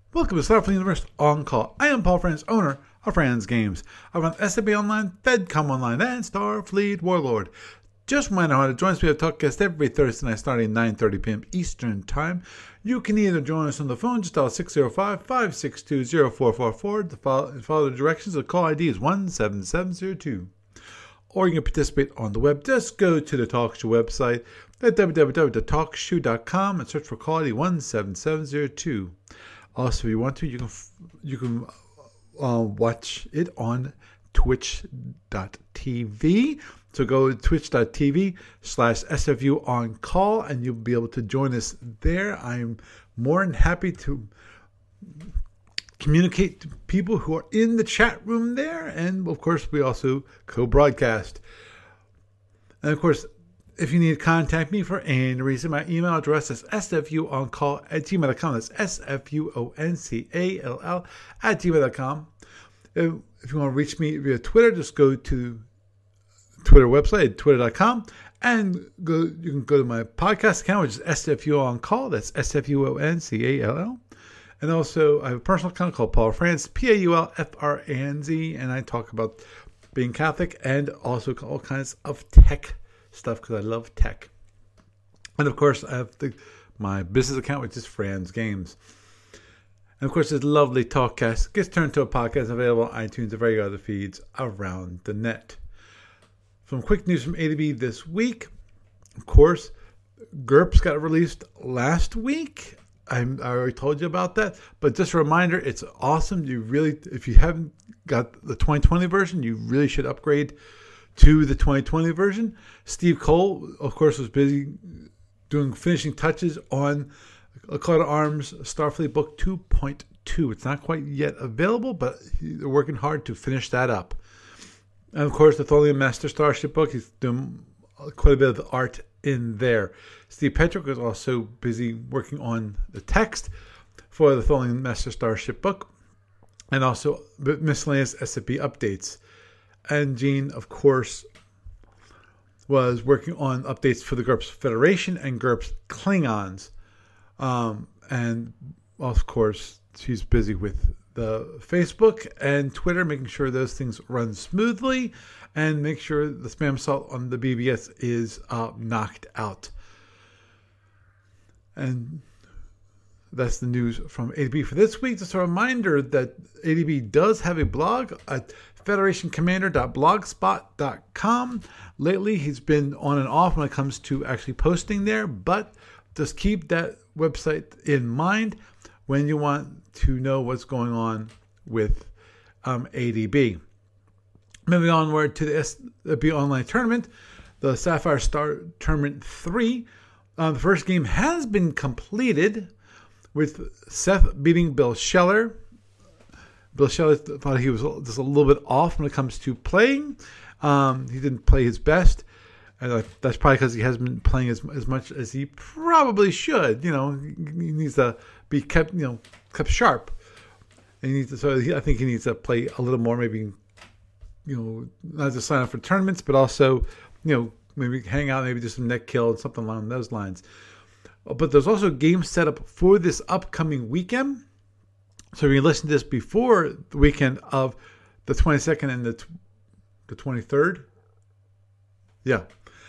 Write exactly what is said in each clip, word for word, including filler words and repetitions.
Welcome to Starfleet Universe On Call. I am Paul Franz, owner of Franz Games. I run S M B Online, FedCom Online, and Starfleet Warlord. Just remind you how to join us. We have Talkcast every Thursday night starting at nine thirty p.m. Eastern Time. You can either join us on the phone, just dial six oh five, five six two, oh four four four. To follow, follow the directions, the call I D is one seven seven zero two. Or you can participate on the web. Just go to the TalkShoe website at w w w dot talk shoe dot com and search for call I D one seven seven zero two. Also, if you want to, you can you can uh, watch it on twitch dot t v. So go to twitch dot t v slash S F U on call, and you'll be able to join us there. I'm more than happy to communicate to people who are in the chat room there, and of course, we also co-broadcast. And of course, if you need to contact me for any reason, my email address is s f u on call at gmail dot com. That's S F U O N C A L L at gmail dot com. If, if you want to reach me via Twitter, just go to Twitter website, twitter dot com, and go. You can go to my podcast account, which is S F U on call. That's S F U O N C A L L. And also, I have a personal account called Paul Franz, P A U L F R A N Z, and I talk about being Catholic and also all kinds of tech stuff because I love tech. And of course, I have the, my business account, which is Franz Games. And of course, this lovely Talkcast gets turned to a podcast available on iTunes and various other feeds around the net. Some quick news from A to B this week. Of course, GURPS got released last week. I'm, I already told you about that. But just a reminder, it's awesome. You really, if you haven't got the twenty twenty version, you really should upgrade to the twenty twenty version. Steve Cole, of course, was busy doing finishing touches on A Call to Arms Starfleet Book two point two. It's not quite yet available, but they're working hard to finish that up. And of course, the Tholian Master Starship book, he's doing quite a bit of the art in there. Steve Petrick was also busy working on the text for the Tholian Master Starship book, and also miscellaneous S F B updates. And Gene, of course, was working on updates for the GURPS Federation and GURPS Klingons. Um, and, of course, she's busy with the Facebook and Twitter, making sure those things run smoothly and make sure the spam assault on the B B S is uh, knocked out. And that's the news from A to B for this week. Just a reminder that A to B does have a blog at federation commander dot blogspot dot com. Lately, he's been on and off when it comes to actually posting there, but just keep that website in mind when you want to know what's going on with um, A D B. Moving onward to the S F B Online Tournament, the Sapphire Star Tournament three. Uh, the first game has been completed with Seth beating Bill Scheller. Bill Scheller thought he was just a little bit off when it comes to playing. Um, he didn't play his best. And that's probably because he hasn't been playing as as much as he probably should. You know, he needs to be kept, you know, kept sharp. And he needs to, so he, I think he needs to play a little more. Maybe, you know, not just sign up for tournaments, but also, you know, maybe hang out, maybe do some net kill and something along those lines. But there's also games set up for this upcoming weekend. So if you listen to this before the weekend of the twenty-second and the the twenty-third, yeah.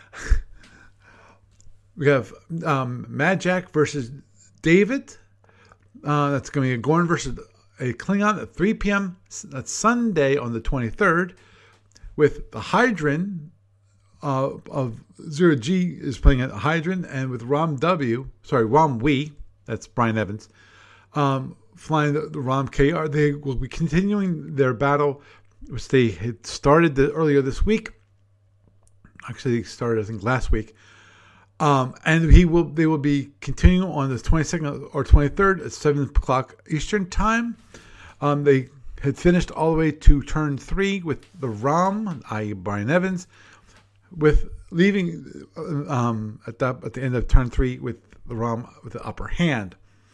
We have um, Mad Jack versus David. Uh, that's going to be a Gorn versus a Klingon at three p.m. That's Sunday on the twenty-third. With the Hydran uh, of Zero G is playing at Hydran, and with Rom W, sorry, Rom Wee, that's Brian Evans, um, flying the, the Rom K R. They will be continuing their battle, which they had started the, earlier this week. Actually, they started, I think, last week. Um, and he will. They will be continuing on the twenty-second or twenty-third at seven o'clock Eastern Time. Um, they had finished all the way to turn three with the Rom, that is. Brian Evans, with leaving um, at, that, at the end of turn three with the Rom with the upper hand.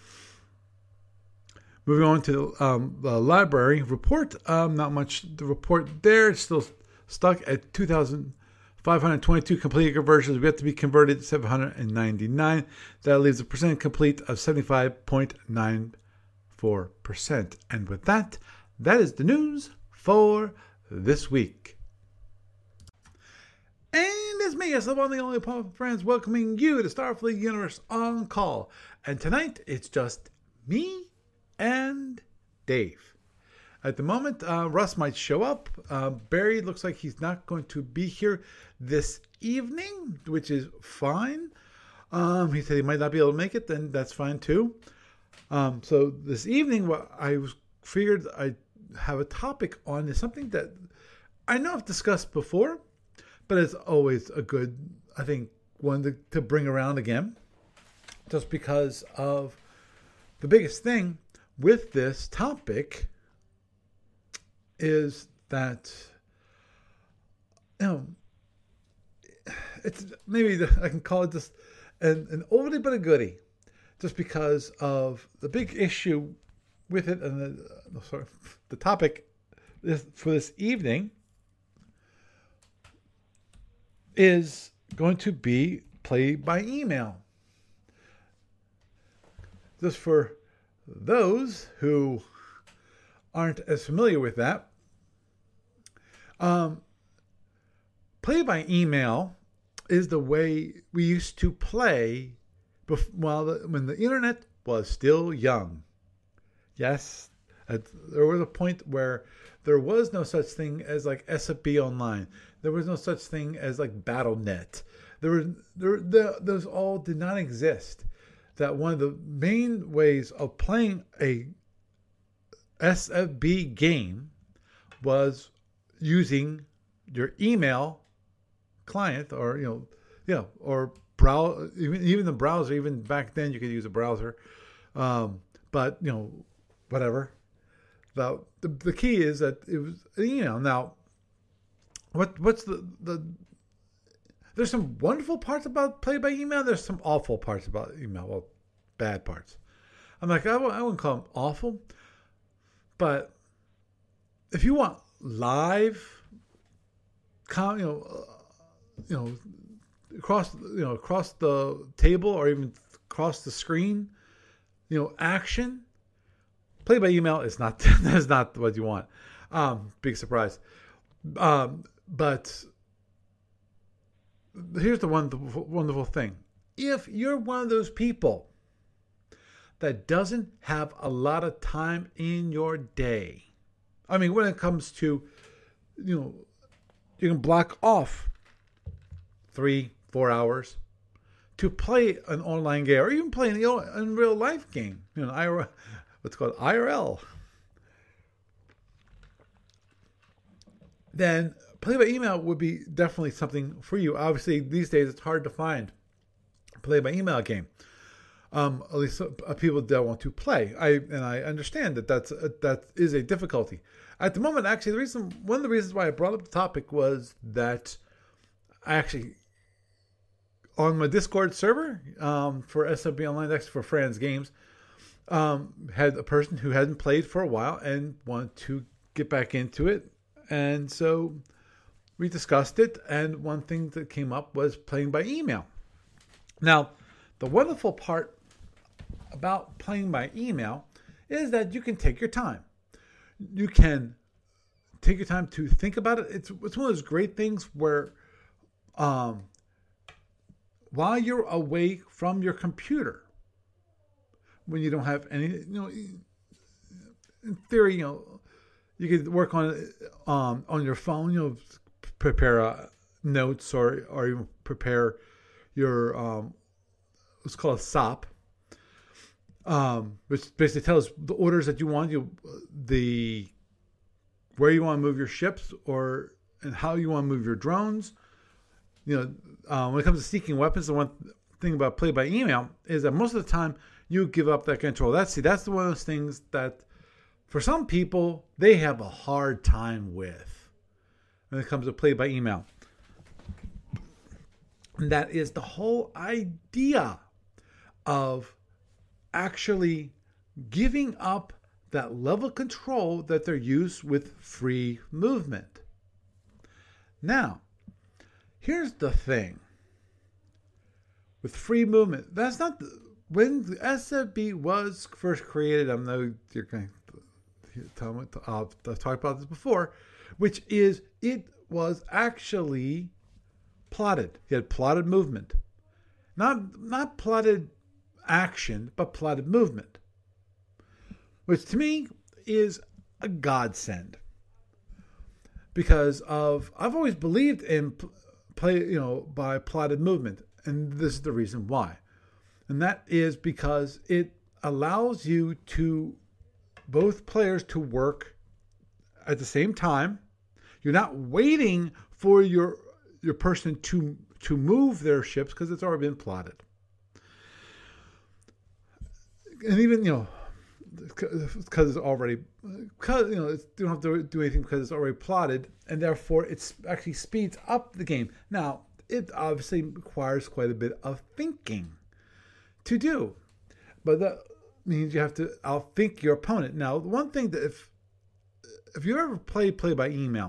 Moving on to um, the library report. Um, not much to report there. It's still stuck at two thousand five hundred twenty-two completed conversions. We have to be converted to seven hundred ninety-nine. That leaves a percent complete of seventy-five point nine four percent. And with that, that is the news for this week. And it's me, as the one, the only Paul Friends, welcoming you to Starfleet Universe On Call. And tonight, it's just me and Dave. At the moment, uh, Russ might show up. Uh, Barry looks like he's not going to be here this evening, which is fine. Um, he said he might not be able to make it, then that's fine too. Um, so this evening, what I was figured I'd have a topic on is something that I know I've discussed before, but it's always a good, I think, one to, to bring around again, just because of the biggest thing with this topic is that, you know, it's maybe the, I can call it just an, an oldie but a goodie, just because of the big issue with it. And the, sorry, the topic is, for this evening is going to be play by email. Just for those who aren't as familiar with that, um, play by email is the way we used to play before, well, the, when the internet was still young. Yes, at, there was a point where there was no such thing as like S F B Online. There was no such thing as like Battle dot net. There was there, the, those all did not exist. That one of the main ways of playing a S F B game was using your email client, or you know, yeah, or brow even even the browser. Even back then, you could use a browser, um, but you know, whatever. The, the the key is that it was an email. Now, what what's the the there's some wonderful parts about play by email. There's some awful parts about email. Well, bad parts. I'm like, I, I wouldn't call them awful, but if you want live, com, you know, uh, you know, across you know across the table or even across the screen, you know, action. Play by email is not that's not what you want. Um, big surprise. Um, but here's the one the wonderful thing. If you're one of those people that doesn't have a lot of time in your day, I mean, when it comes to, you know, you can block off three, four hours to play an online game or even play an in real life game, you know, I R L, what's called I R L. Then play by email would be definitely something for you. Obviously, these days it's hard to find a play by email game. Um, at least uh, people that want to play. I and I understand that that's uh, that is a difficulty at the moment. Actually, the reason one of the reasons why I brought up the topic was that I actually on my Discord server um, for S F B Online, that's for Fran's Games, um, had a person who hadn't played for a while and wanted to get back into it, and so we discussed it. And one thing that came up was playing by email. Now, the wonderful part about playing by email is that you can take your time. You can take your time to think about it. It's it's one of those great things where um, while you're away from your computer, when you don't have any, you know, in theory, you know, you could work on it um, on your phone, you know, prepare uh, notes or, or even prepare your, um, what's called a S O P. Um, which basically tells the orders that you want, you the where you want to move your ships, or and how you want to move your drones. You know, um, when it comes to seeking weapons, the one thing about play by email is that most of the time you give up that control. That's see, that's one of those things that for some people they have a hard time with when it comes to play by email. And that is the whole idea of actually giving up that level of control that they're used with free movement. Now, here's the thing. With free movement, that's not when the S F B was first created, I know you're going to tell me, I've talked about this before, which is it was actually plotted. You had plotted movement. Not, not plotted action, but plotted movement. Which to me is a godsend. Because of, I've always believed in play, you know, by plotted movement. And this is the reason why. And that is because it allows you to, both players to work at the same time. You're not waiting for your your person to to move their ships because it's already been plotted. And even, you know, because it's already, because, you know, it's, you don't have to do anything because it's already plotted, and therefore it actually speeds up the game. Now, it obviously requires quite a bit of thinking to do, but that means you have to outthink your opponent. Now, one thing that if if you ever play play by email,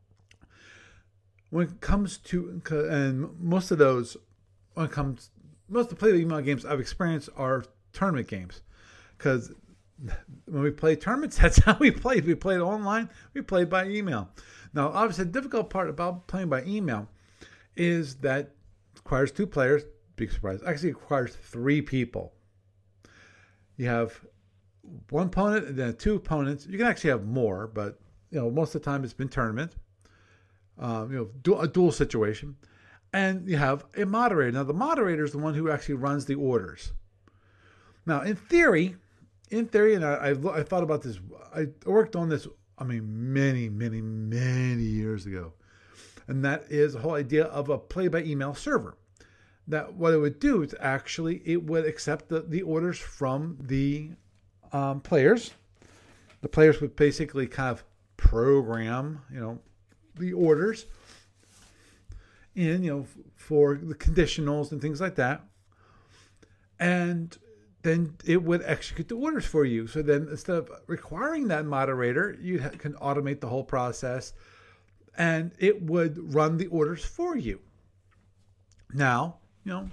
when it comes to, and most of those, when it comes, most of the play by email games I've experienced are tournament games, because when we play tournaments, that's how we played. We played online. We played by email. Now, obviously, the difficult part about playing by email is that it requires two players. Big surprise. Actually, it requires three people. You have one opponent and then two opponents. You can actually have more, but you know most of the time it's been tournament. Um, you know, du- a dual situation, and you have a moderator. Now, the moderator is the one who actually runs the orders. Now, in theory, in theory, and I, I, I thought about this. I worked on this. I mean, many, many, many years ago, and that is the whole idea of a play-by-email server. That what it would do is actually it would accept the, the orders from the um, players. The players would basically kind of program, you know, the orders in, you know, for the conditionals and things like that. And then it would execute the orders for you. So then instead of requiring that moderator, you can automate the whole process and it would run the orders for you. Now, you know,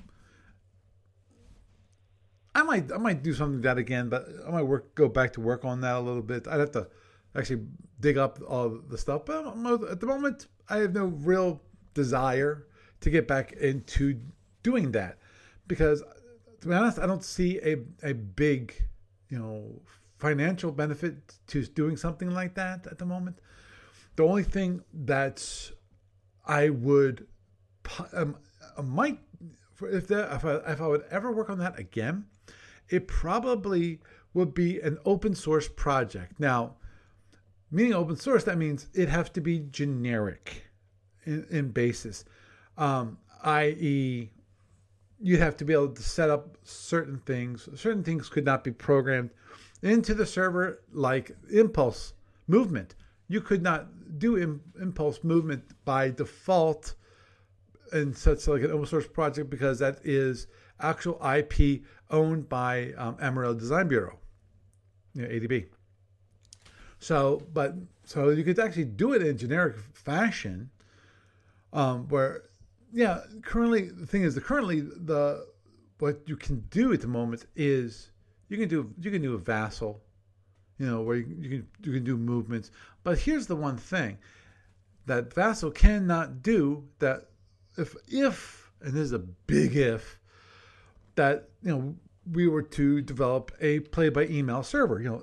I might I might do something like that again, but I might work go back to work on that a little bit. I'd have to actually dig up all the stuff. But at the moment, I have no real desire to get back into doing that because, to be honest, I don't see a a big, you know, financial benefit to doing something like that at the moment. The only thing that I would um, I might if that if I, if I would ever work on that again, it probably would be an open source project. Now, meaning open source, that means it has to be generic in, in basis, um, that is, you'd have to be able to set up certain things. Certain things could not be programmed into the server, like impulse movement. You could not do im- impulse movement by default in such like an open source project because that is actual I P owned by um, Amarillo Design Bureau, you know, A D B. So, but so you could actually do it in generic fashion, um, where, yeah, currently the thing is the currently the what you can do at the moment is you can do you can do a vassal, you know, where you, you can you can do movements. But here's the one thing that vassal cannot do that if if and this is a big if that you know we were to develop a play by email server, you know.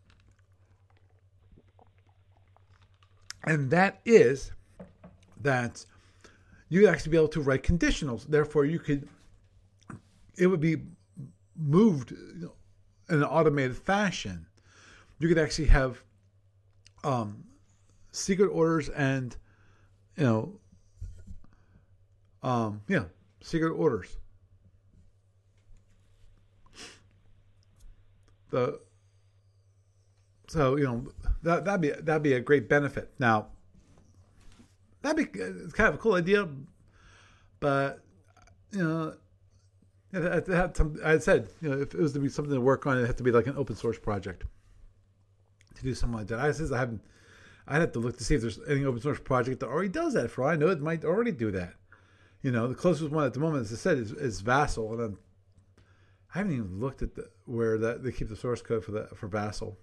And that is that you would actually be able to write conditionals. Therefore, you could, it would be moved you know, in an automated fashion. You could actually have um, secret orders and, you know, um, yeah, secret orders. The So, you know, that, that'd be that'd be a great benefit. Now, that'd be it's kind of a cool idea, but, you know, it had some, I said, you know, if it was to be something to work on, it had to be like an open source project to do something like that. I says I haven't, I'd have to look to see if there's any open source project that already does that. For all I know, it might already do that. You know, the closest one at the moment, as I said, is, is Vassal, and I'm, I haven't even looked at the, where that they keep the source code for the for Vassal.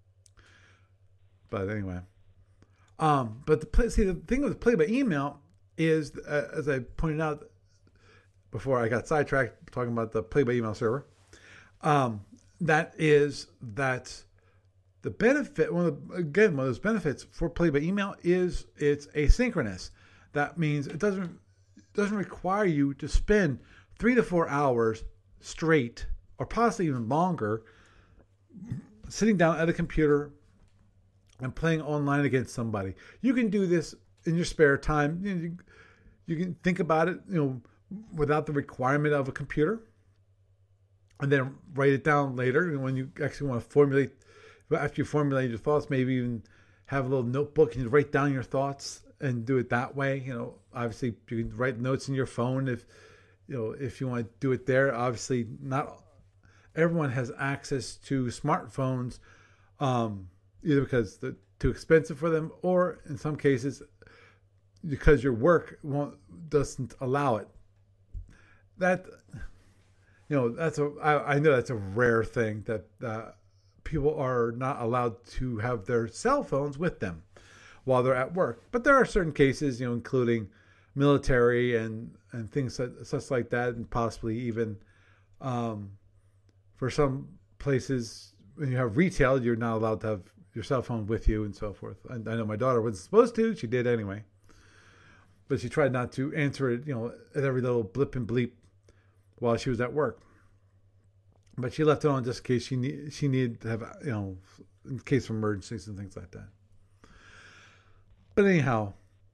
But anyway, um, but the play, see the thing with play by email is, uh, as I pointed out before I got sidetracked talking about the play by email server, um, that is that the benefit, one of the, again, one of those benefits for play by email is it's asynchronous. That means it doesn't it doesn't require you to spend three to four hours straight, or possibly even longer, sitting down at a computer and playing online against somebody. You can do this in your spare time. You know, you, you can think about it, you know, without the requirement of a computer, and then write it down later. And when you actually want to formulate, after you formulate your thoughts, maybe even have a little notebook and you write down your thoughts and do it that way. You know, obviously you can write notes in your phone if, you know, if you want to do it there. Obviously, not everyone has access to smartphones, um, either because they're too expensive for them, or in some cases because your work won't doesn't allow it. That, you know, that's a I, I know that's a rare thing that uh, people are not allowed to have their cell phones with them while they're at work. But there are certain cases, you know, including military and and things such, such like that, and possibly even um, for some places when you have retail, you're not allowed to have your cell phone with you and so forth. And I know my daughter wasn't supposed to; she did anyway, but she tried not to answer it, you know, at every little blip and bleep while she was at work. But she left it on just in case she need, she needed to have, you know, in case of emergencies and things like that. But anyhow,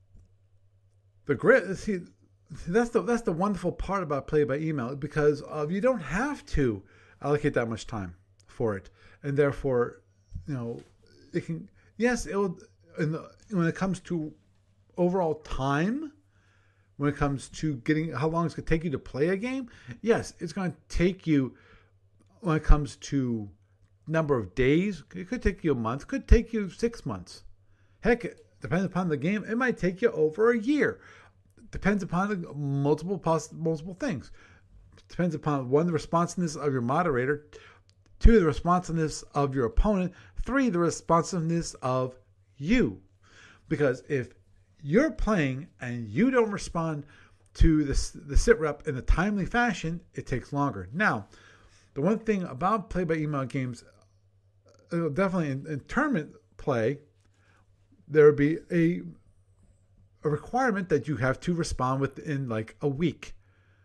the grit, see, that's the that's the wonderful part about play by email, because of you don't have to allocate that much time for it, and therefore, you know, it can, yes, it will, in the, when it comes to overall time, when it comes to getting how long it's going to take you to play a game, yes, it's going to take you, when it comes to number of days, it could take you a month, it could take you six months. Heck, depending upon the game, it might take you over a year. Depends upon the multiple poss- multiple things. Depends upon, one, the responsiveness of your moderator, two, the responsiveness of your opponent, three, the responsiveness of you. Because if you're playing and you don't respond to the, the sit rep in a timely fashion, it takes longer. Now, the one thing about play by email games, uh, definitely in, in tournament play, there would be a a requirement that you have to respond within like a week.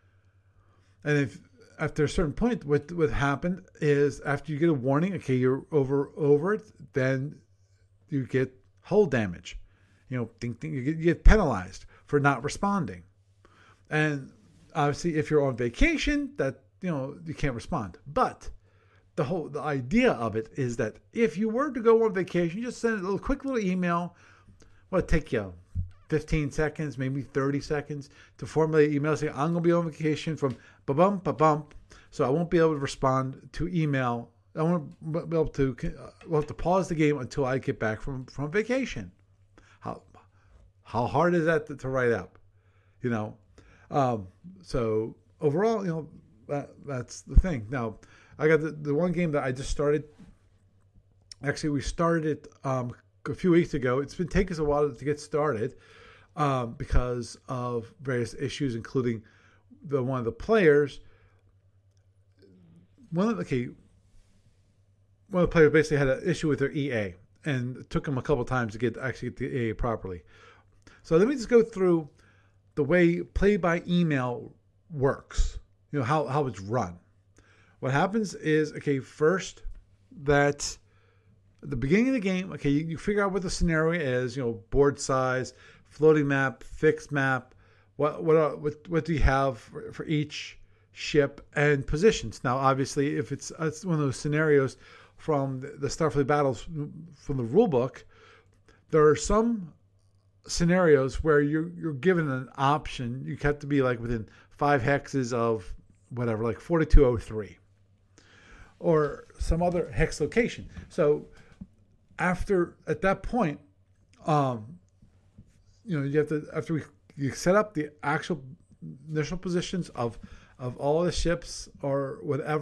And if after a certain point, what what happened is after you get a warning, okay, you're over over it, then you get hull damage. You know, ding, ding, you, get, you get penalized for not responding. And obviously, if you're on vacation, that, you know, you can't respond. But the whole the idea of it is that if you were to go on vacation, just send a little quick little email. Well, it'd take you fifteen seconds, maybe thirty seconds to formulate email. Say, I'm going to be on vacation from ba-bum, ba-bum, so I won't be able to respond to email. I won't be able to, uh, we'll have to pause the game until I get back from, from vacation. How how hard is that to, to write up? You know? Um, so overall, you know, that, that's the thing. Now, I got the, the one game that I just started. Actually, we started it um, a few weeks ago. It's been taking us a while to get started um, because of various issues, including the one of the players. One of the, okay, one of the players basically had an issue with their E A, and it took them a couple times to get actually get the E A properly. So let me just go through the way play by email works. You know, how how it's run. What happens is, okay, first that at the beginning of the game, okay, you, you figure out what the scenario is, you know, board size, floating map, fixed map, what what are, what, what do you have for, for each ship, and positions. Now, obviously, if it's, it's one of those scenarios from the Starfleet Battles from the rule book, there are some scenarios where you're you're given an option. You have to be like within five hexes of whatever, like forty-two oh three. Or some other hex location. So after, at that point, um, you know, you have to, after we, you set up the actual initial positions of, of all the ships or whatever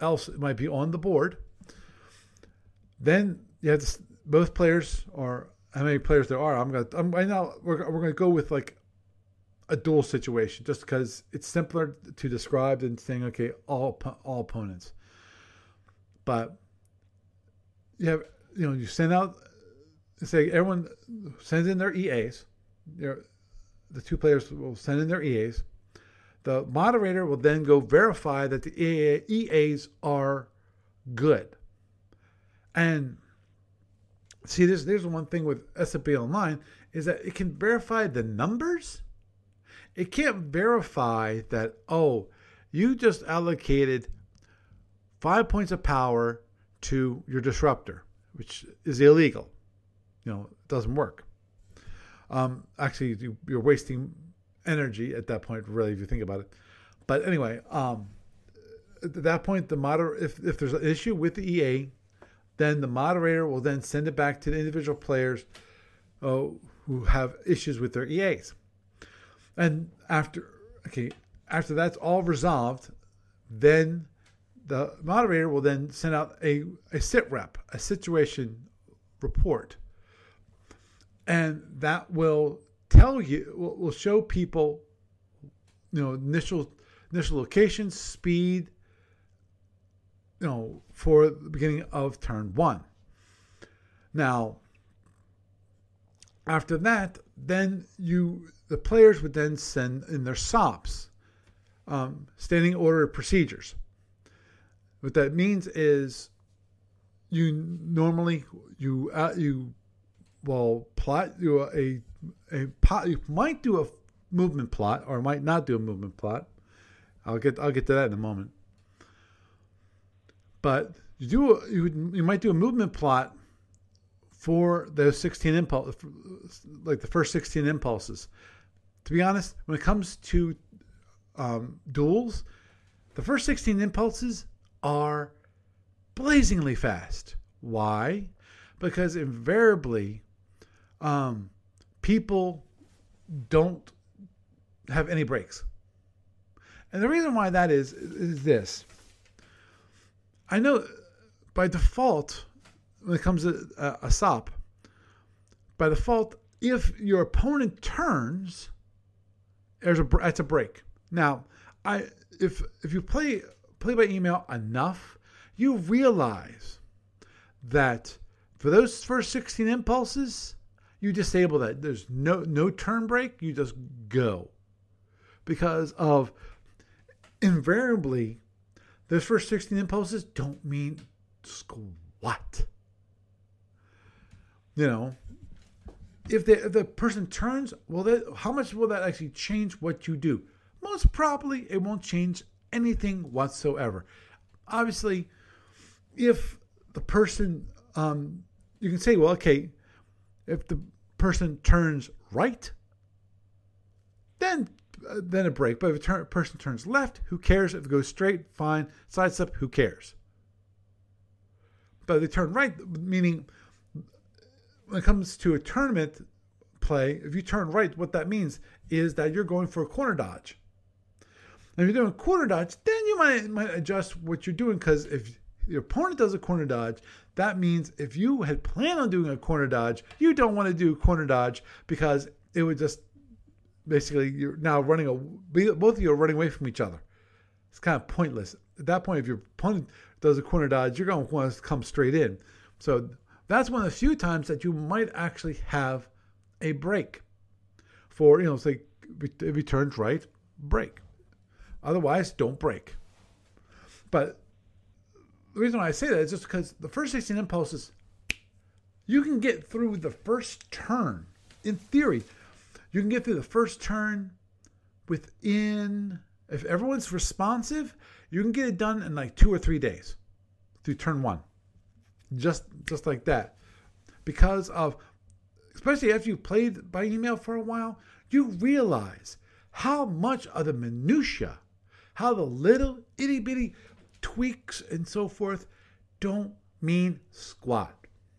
else might be on the board. Then you have to, both players, or how many players there are. I'm gonna. I'm right now. We're we're gonna go with like a duel situation, just because it's simpler to describe than saying okay, all all opponents. But you have, you know, you send out, say everyone sends in their E As. Their, the two players will send in their E As. The moderator will then go verify that the E As are good. And see, there's there's one thing with S F B Online is that it can verify the numbers. It can't verify that, oh, you just allocated five points of power to your disruptor, which is illegal. You know, it doesn't work. Um, actually, you, you're wasting energy at that point, really, if you think about it. But anyway, um, at that point, the moder- if, if there's an issue with the E A, then the moderator will then send it back to the individual players uh, who have issues with their E As. And after okay, after that's all resolved, then the moderator will then send out a, a sit rep, a situation report. And that will tell you, will, will show people, you know, initial initial location, speed, you know, for the beginning of turn one. Now, after that, then you, the players would then send in their S O Ps, um, standing order of procedures. What that means is, you normally you uh, you will plot you a a pot. You might do a movement plot or might not do a movement plot. I'll get I'll get to that in a moment. But you do you you might do a movement plot for those sixteen impulse, like the first sixteen impulses. To be honest, when it comes to um, duels, the first sixteen impulses are blazingly fast. Why? Because invariably, um, people don't have any breaks. And the reason why that is, is this. I know by default, when it comes to a, a S O P, by default, if your opponent turns, there's a that's a break. Now, I if if you play play by email enough, you realize that for those first sixteen impulses, you disable that. There's no no turn break. You just go, because of invariably those first sixteen impulses don't mean squat. You know, if the if the person turns, well, that, how much will that actually change what you do? Most probably, it won't change anything whatsoever. Obviously, if the person, um, you can say, well, okay, if the person turns right, then uh, then a break. But if a turn, person turns left, who cares? If it goes straight, fine. Sidestep, who cares? But if they turn right, meaning when it comes to a tournament play, if you turn right, what that means is that you're going for a corner dodge. And if you're doing a corner dodge, then you might, might adjust what you're doing, because if your opponent does a corner dodge, that means if you had planned on doing a corner dodge, you don't want to do a corner dodge, because it would just basically, you're now running, a, both of you are running away from each other. It's kind of pointless. At that point, if your opponent does a corner dodge, you're going to want to come straight in. So that's one of the few times that you might actually have a break for, you know, say if he turns right, break. Otherwise, don't break. But the reason why I say that is just because the first sixteen impulses, you can get through the first turn. In theory, you can get through the first turn within, if everyone's responsive, you can get it done in like two or three days through turn one. Just just like that. Because of, especially after you've played by email for a while, you realize how much of the minutia, how the little itty bitty tweaks and so forth don't mean squat.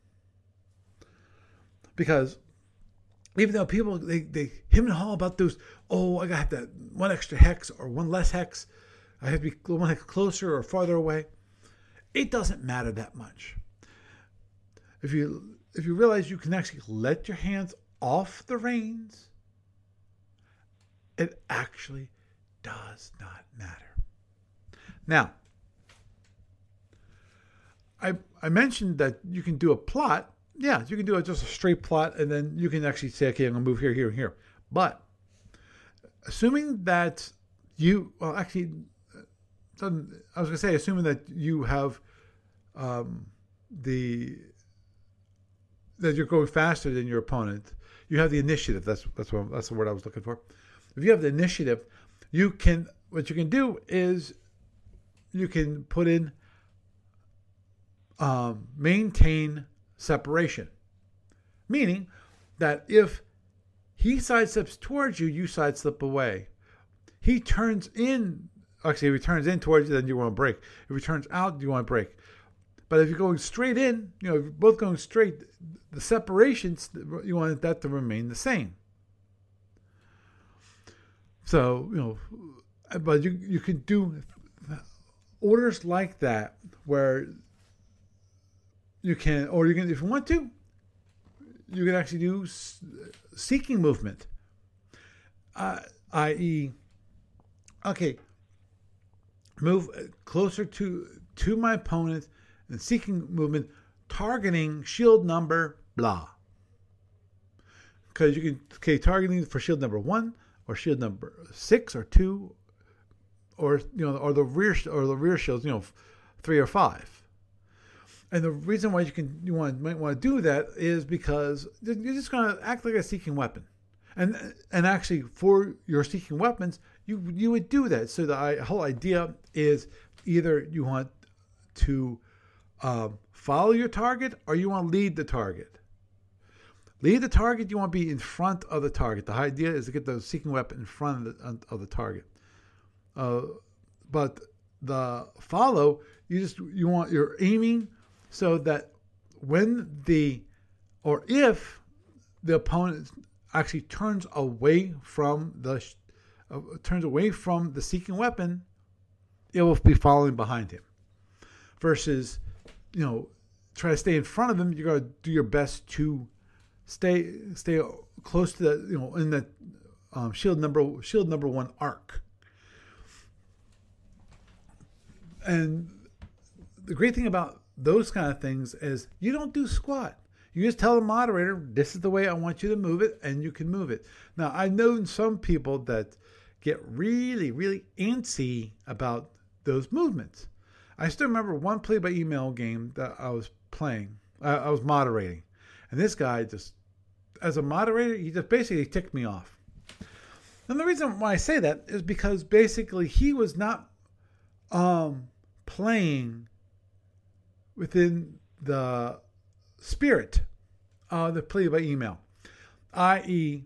Because even though people, they, they him and haw about those, oh, I got that one extra hex or one less hex, I have to be one hex closer or farther away. it doesn't matter that much. If you if you realize you can actually let your hands off the reins, it actually does not matter. Now, I I mentioned that you can do a plot. Yeah, you can do a, just a straight plot, and then you can actually say, okay, I'm going to move here, here, and here. But assuming that you, well, actually, I was going to say, assuming that you have um, the, that you're going faster than your opponent, you have the initiative. That's that's what that's the word I was looking for. If you have the initiative, you can, what you can do is you can put in um, maintain separation, meaning that if he sidesteps towards you, you sidestep away. He turns in, actually, if he turns in towards you, then you want to break. If he turns out, you want to break. But if you're going straight in, you know, if you're both going straight, the separations, you want that to remain the same. So, you know, but you, you can do orders like that where you can, or you can, if you want to, you can actually do seeking movement, uh, that is, okay, move closer to to my opponent and seeking movement, targeting shield number blah. Because you can, okay, targeting for shield number one or shield number six or two, or you know, or the rear or the rear shields, you know, three or five. And the reason why you can you want might want to do that is because you're just going to act like a seeking weapon, and and actually for your seeking weapons, you you would do that. So the whole idea is either you want to um, follow your target or you want to lead the target. Lead the target, you want to be in front of the target. The idea is to get the seeking weapon in front of the, of the target. Uh, but the follow, you just you want you're aiming so that when the, or if the opponent actually turns away from the, uh, turns away from the seeking weapon, it will be following behind him. Versus, you know, try to stay in front of him. You're going to do your best to stay stay close to the, you know, in the um, shield number shield number one arc. And the great thing about those kind of things is you don't do squat. You just tell the moderator, this is the way I want you to move it, and you can move it. Now, I've known some people that get really, really antsy about those movements. I still remember one play-by-email game that I was playing. I, I was moderating. And this guy just, as a moderator, he just basically ticked me off. And the reason why I say that is because basically he was not um, playing within the spirit of the play by email, that is,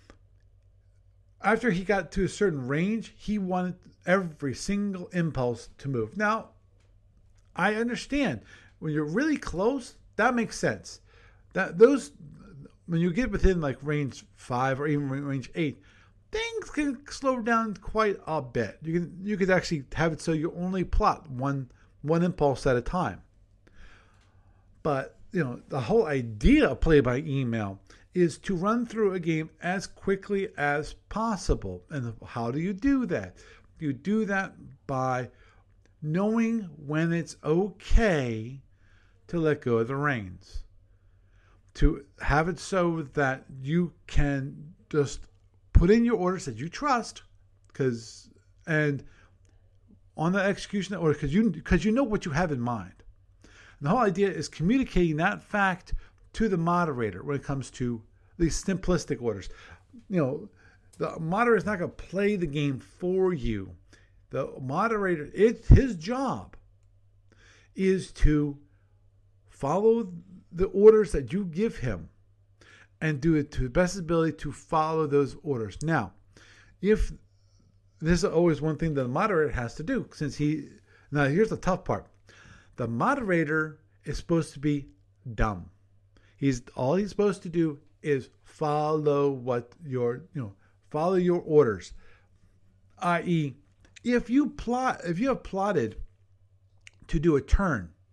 after he got to a certain range, he wanted every single impulse to move. Now, I understand when you're really close, that makes sense. That those, when you get within like range five or even range eight, things can slow down quite a bit. You can you could actually have it so you only plot one one impulse at a time. But, you know, the whole idea of play by email is to run through a game as quickly as possible. And how do you do that? You do that by knowing when it's okay to let go of the reins. To have it so that you can just put in your orders that you trust, because and on the execution order, because you because you know what you have in mind. And the whole idea is communicating that fact to the moderator when it comes to these simplistic orders. You know, the moderator is not going to play the game for you. The moderator, it's his job is to follow the orders that you give him and do it to the best ability to follow those orders. Now, if this is always one thing that the moderator has to do, since he, now here's the tough part. The moderator is supposed to be dumb. He's all he's supposed to do is follow what your, you know, follow your orders. that is, if you plot, if you have plotted to do a turn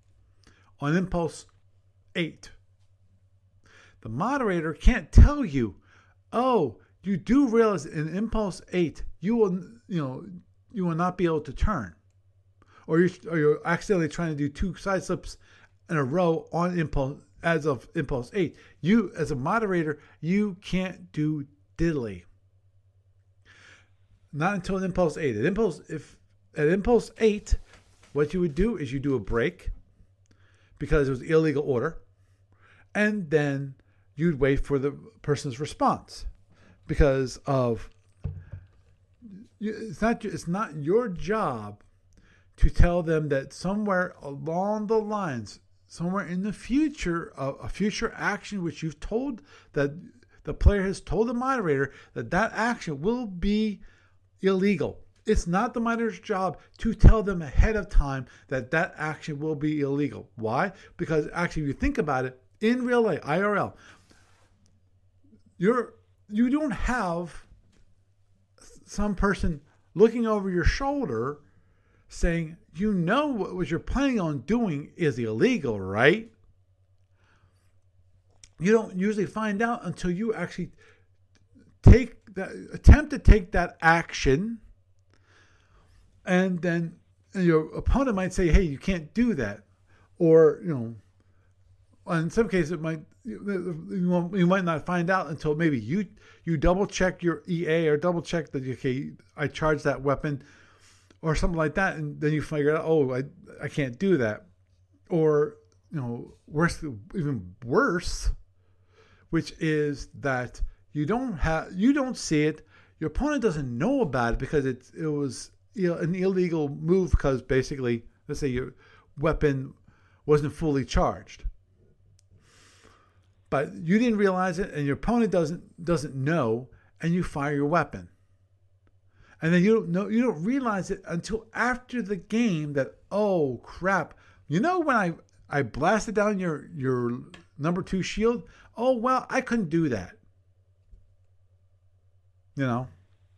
on Impulse eight. The moderator can't tell you, oh, you do realize in Impulse eight, you will, you know, you will not be able to turn. Or you're, or you're accidentally trying to do two side slips in a row on Impulse as of Impulse eight. You, as a moderator, you can't do diddly. Not until Impulse eight. At Impulse, if at Impulse eight, what you would do is you do a break because it was illegal order, and then you'd wait for the person's response because of it's not it's not your job to tell them that somewhere along the lines, somewhere in the future, a, a future action which you've told that the player has told the moderator that that action will be illegal. It's not the moderator's job to tell them ahead of time that that action will be illegal. Why? Because actually, if you think about it, in real life, I R L, you're you don't have some person looking over your shoulder saying, you know what you're planning on doing is illegal, right? You don't usually find out until you actually take that, attempt to take that action, and then your opponent might say, hey, you can't do that. Or, you know, in some cases it might you, you might not find out until maybe you you double check your E A or double check that, okay, I charged that weapon or something like that, and then you figure out, oh, I I can't do that. Or, you know, worse, even worse, which is that you don't have you don't see it, your opponent doesn't know about it because it it was, you know, an illegal move because basically, let's say your weapon wasn't fully charged, but you didn't realize it, and your opponent doesn't doesn't know, and you fire your weapon. And then you don't know, you don't realize it until after the game that, oh crap, you know, when I, I blasted down your, your number two shield, oh well, I couldn't do that. You know?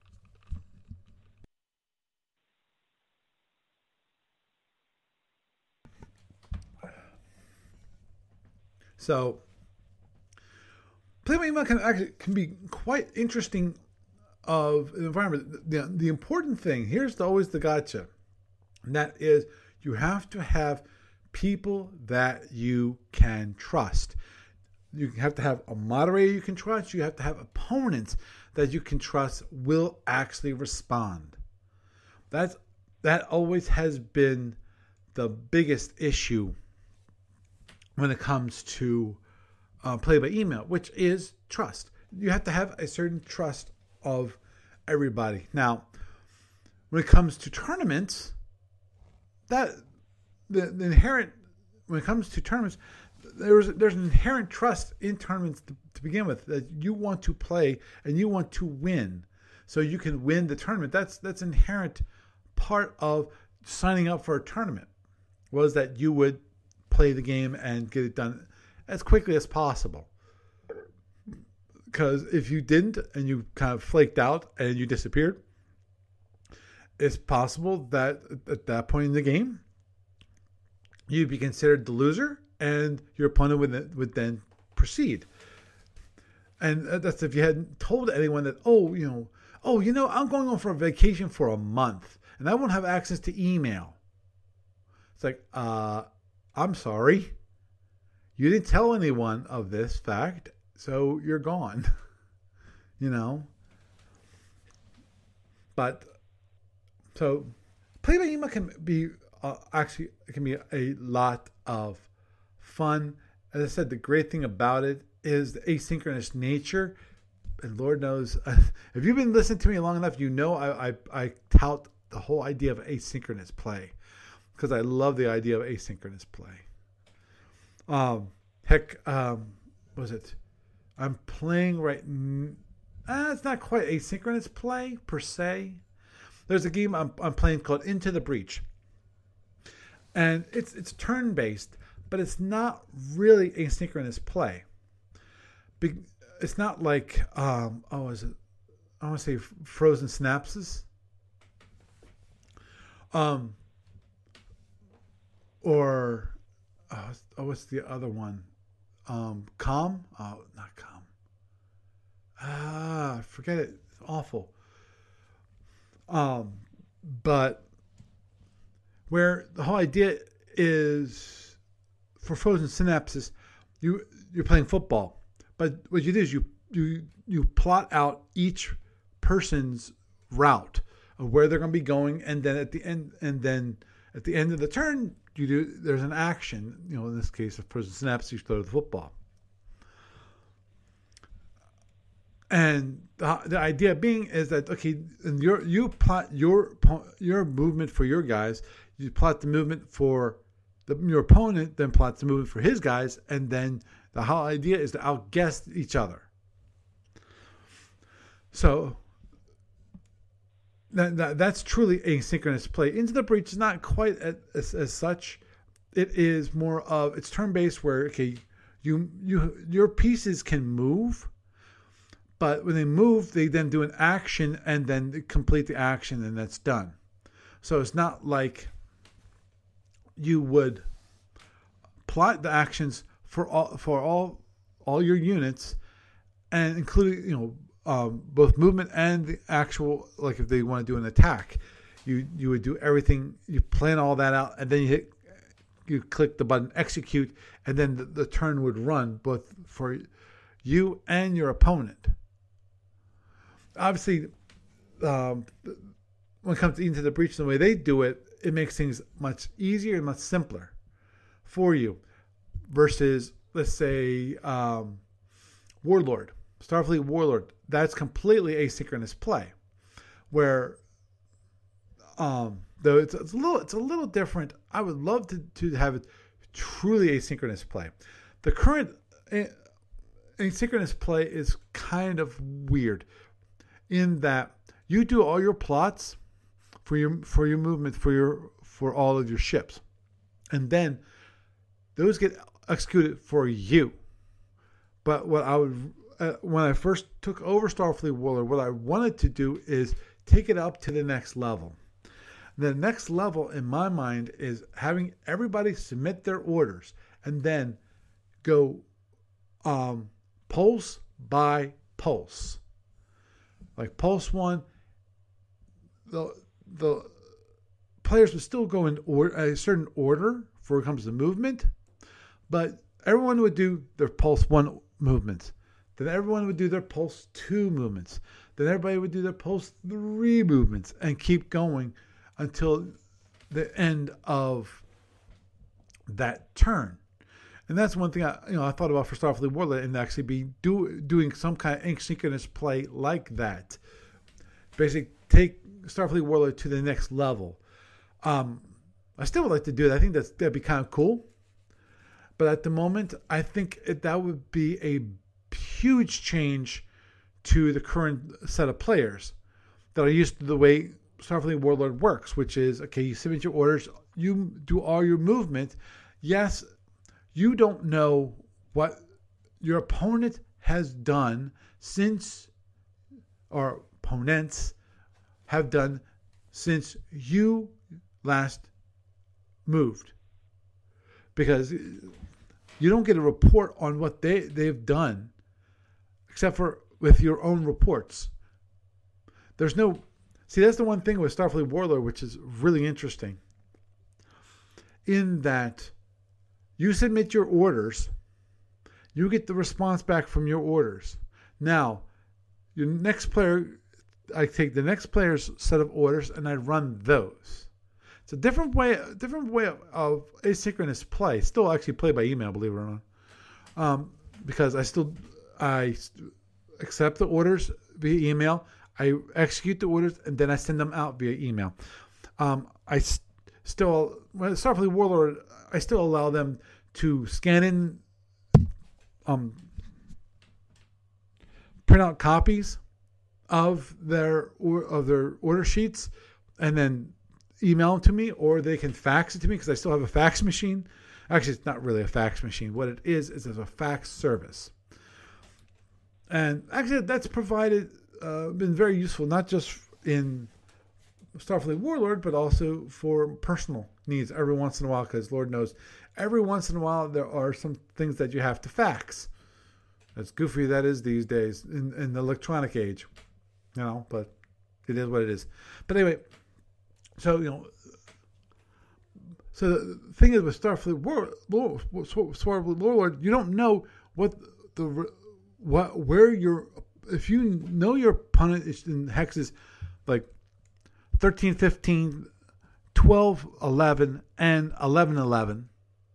So Play by Email can actually can be quite interesting of an environment. The, the important thing, here's the, always the gotcha, and that is you have to have people that you can trust. You have to have a moderator you can trust. You have to have opponents that you can trust will actually respond. That's that always has been the biggest issue when it comes to uh, Play by Email, which is trust. You have to have a certain trust of everybody. Now, when it comes to tournaments, that the, the inherent when it comes to tournaments, there's there's an inherent trust in tournaments to, to begin with, that you want to play and you want to win, so you can win the tournament. That's that's inherent part of signing up for a tournament, was that you would play the game and get it done as quickly as possible. Because if you didn't and you kind of flaked out and you disappeared, it's possible that at that point in the game, you'd be considered the loser and your opponent would, would then proceed. And that's if you hadn't told anyone that, oh, you know, oh, you know, I'm going on for a vacation for a month and I won't have access to email. It's like, uh, I'm sorry. You didn't tell anyone of this fact, so you're gone. You know? But, so, Play by Email can be, uh, actually, it can be a lot of fun. As I said, the great thing about it is the asynchronous nature. And Lord knows, if you've been listening to me long enough, you know I, I, I tout the whole idea of asynchronous play, because I love the idea of asynchronous play. Um, heck, um, what was it? I'm playing right. Uh, it's not quite asynchronous play per se. There's a game I'm, I'm playing called Into the Breach, and it's it's turn based, but it's not really asynchronous play. Be, it's not like um, oh, is it? I want to say Frozen Synapses. Um, or oh, oh what's the other one? Um, Calm? Oh, not Calm. Ah, forget it. It's awful. Um, but where the whole idea is for frozen synapses, you you're playing football, but what you do is you you you plot out each person's route of where they're going to be going, and then at the end, and then at the end of the turn, you do there's an action. You know, in this case, of frozen synapses, you throw the football. And the, the idea being is that, okay, and your you plot your your movement for your guys, you plot the movement for the, your opponent, then plots the movement for his guys, and then the whole idea is to outguess each other. So that, that that's truly asynchronous play. Into the Breach is not quite as, as such. It is more of it's turn based where okay, you you your pieces can move. But when they move, they then do an action and then complete the action, and that's done. So it's not like you would plot the actions for all for all all your units, and including you know um, both movement and the actual, like if they want to do an attack, you you would do everything. You plan all that out, and then you hit you click the button execute, and then the, the turn would run both for you and your opponent. Obviously, um, when it comes to Into the Breach, the way they do it, it makes things much easier and much simpler for you versus, let's say, um, Warlord, Starfleet Warlord. That's completely asynchronous play, where um, though it's, it's a little it's a little different. I would love to to have it truly asynchronous play. The current asynchronous play is kind of weird, in that you do all your plots for your for your movement for your for all of your ships, and then those get executed for you. But what I would uh, when I first took over Starfleet Warlord, what I wanted to do is take it up to the next level. The next level in my mind is having everybody submit their orders and then go um, pulse by pulse. Like pulse one, the the players would still go in order, a certain order for when it comes to movement, but everyone would do their pulse one movements. Then everyone would do their pulse two movements. Then everybody would do their pulse three movements and keep going until the end of that turn. And that's one thing I, you know, I thought about for Starfleet Warlord, and actually be do, doing some kind of asynchronous play like that. Basically, take Starfleet Warlord to the next level. Um, I still would like to do that. I think that's that'd be kind of cool. But at the moment, I think it, that would be a huge change to the current set of players that are used to the way Starfleet Warlord works, which is, okay, you submit your orders, you do all your movement. Yes, you don't know what your opponent has done since, or opponents have done since you last moved. Because you don't get a report on what they, they've done, except for with your own reports. There's no... See, that's the one thing with Starfleet Warlord, which is really interesting, in that you submit your orders, you get the response back from your orders. Now, your next player, I take the next player's set of orders and I run those. It's a different way, a different way of, of asynchronous play. Still actually play by email, believe it or not, um, because I still I accept the orders via email. I execute the orders and then I send them out via email. Um, I st- still, when Starfleet Warlord, I still allow them to scan in, um, print out copies of their or, of their order sheets, and then email them to me, or they can fax it to me because I still have a fax machine. Actually, it's not really a fax machine. What it is is it's a fax service, and actually that's provided. Uh, been very useful, not just in Starfleet Warlord, but also for personal needs every once in a while, because Lord knows every once in a while there are some things that you have to fax. As goofy that is these days in, in the electronic age, you know, but it is what it is. But anyway, so, you know, so the thing is with Starfleet Warlord, Starfleet Warlord, you don't know what the, what, where your, if you know your opponent is in hexes like thirteen, fifteen, twelve, eleven, and eleven, eleven,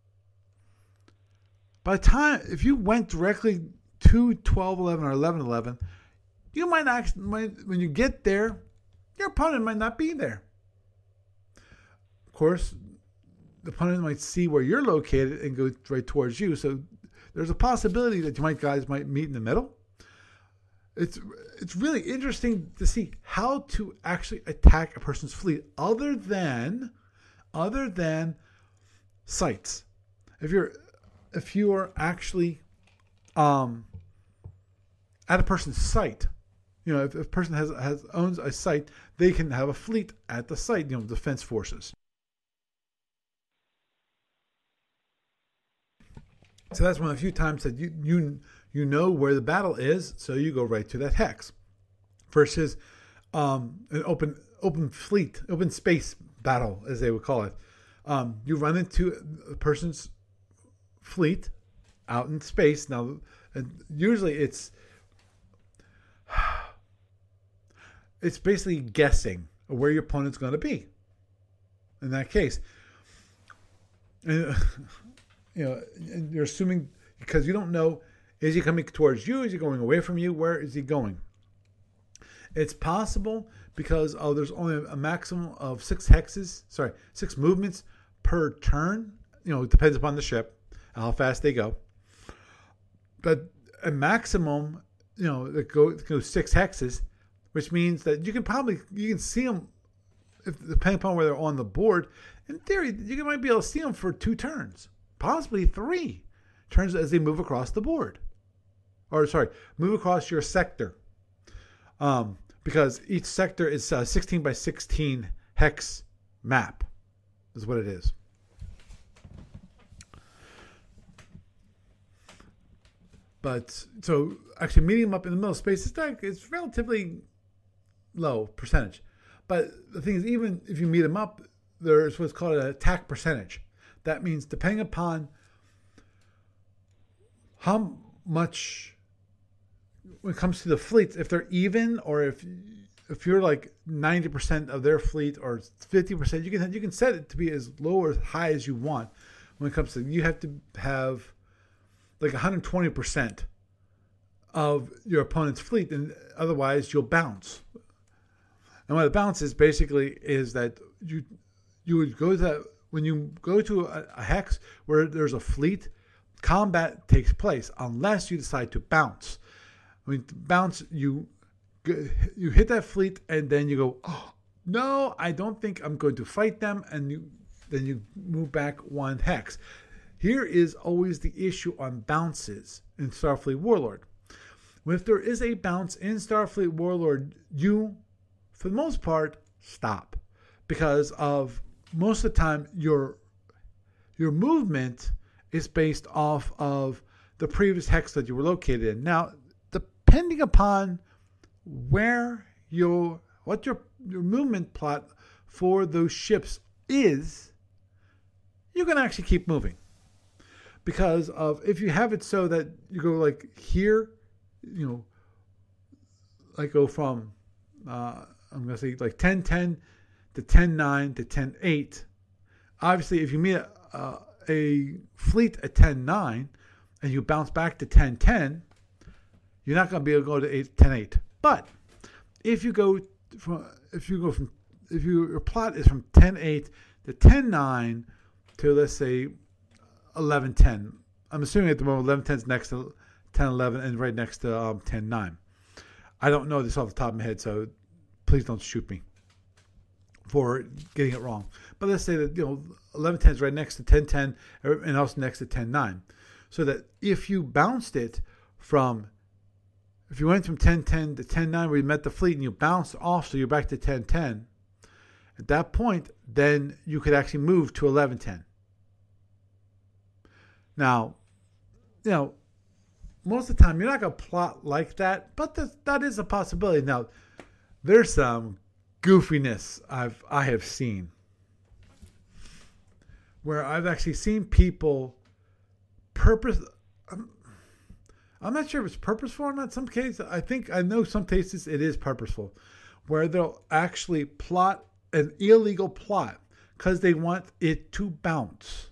by the time, if you went directly to twelve, eleven, or eleven, eleven, you might actually, might, when you get there, your opponent might not be there. Of course, the opponent might see where you're located and go right towards you. So there's a possibility that you might guys might meet in the middle. It's it's really interesting to see how to actually attack a person's fleet other than other than sights. If you're if you are actually um, at a person's site, you know, if, if a person has has owns a site, they can have a fleet at the site. You know, defense forces. So that's one of the few times that you you you know where the battle is, so you go right to that hex. Versus um, an open open fleet, open space battle, as they would call it. Um, you run into a person's fleet out in space. Now, usually it's it's basically guessing where your opponent's going to be. In that case, and, you know, and you're assuming because you don't know, is he coming towards you? Is he going away from you? Where is he going? It's possible because oh, there's only a maximum of six hexes, sorry, six movements per turn. You know, it depends upon the ship, how fast they go. But a maximum, you know, that go, that goes six hexes, which means that you can probably, you can see them, if, depending upon where they're on the board. In theory, you might be able to see them for two turns, possibly three turns as they move across the board. Or, sorry, move across your sector. Um, because each sector is a sixteen by sixteen hex map, is what it is. But, so, actually meeting them up in the middle of space, it's, not, it's relatively low percentage. But the thing is, even if you meet them up, there's what's called an attack percentage. That means depending upon how much, when it comes to the fleets, if they're even, or if if you're like ninety percent of their fleet or fifty percent, you can you can set it to be as low or as high as you want. When it comes to, you have to have like one hundred twenty percent of your opponent's fleet, and otherwise you'll bounce. And what a bounce is basically is that you you would go to that, when you go to a, a hex where there's a fleet, combat takes place unless you decide to bounce. I mean, bounce, you you hit that fleet and then you go, oh, no, I don't think I'm going to fight them, and you then you move back one hex. Here is always the issue on bounces in Starfleet Warlord. If there is a bounce in Starfleet Warlord, you, for the most part, stop. Because of most of the time, your your movement is based off of the previous hex that you were located in. Now, depending upon where your what your your movement plot for those ships is, you can actually keep moving. Because of, if you have it so that you go like here, you know, like go from uh, I'm gonna say like ten ten to ten nine to ten eight. Obviously, if you meet a, uh, a fleet at ten nine and you bounce back to ten ten, you're not going to be able to go to ten eight. But if you go from if you go from if you, your plot is from ten eight to ten nine to, let's say, eleven ten. I'm assuming at the moment eleven ten is next to ten eleven and right next to um, ten nine. I don't know this off the top of my head, so please don't shoot me for getting it wrong. But let's say that, you know, eleven ten is right next to ten ten and also next to ten nine. So that if you bounced it from, if you went from ten ten to ten nine where you met the fleet and you bounced off, so you're back to ten ten, At that point, then you could actually move to eleven ten. Now, you know, most of the time you're not going to plot like that, but that is a possibility. Now, there's some goofiness I've I have seen where I've actually seen people purpose. I'm, I'm not sure if it's purposeful or not. Some cases, I think I know some cases it is purposeful, where they'll actually plot an illegal plot because they want it to bounce.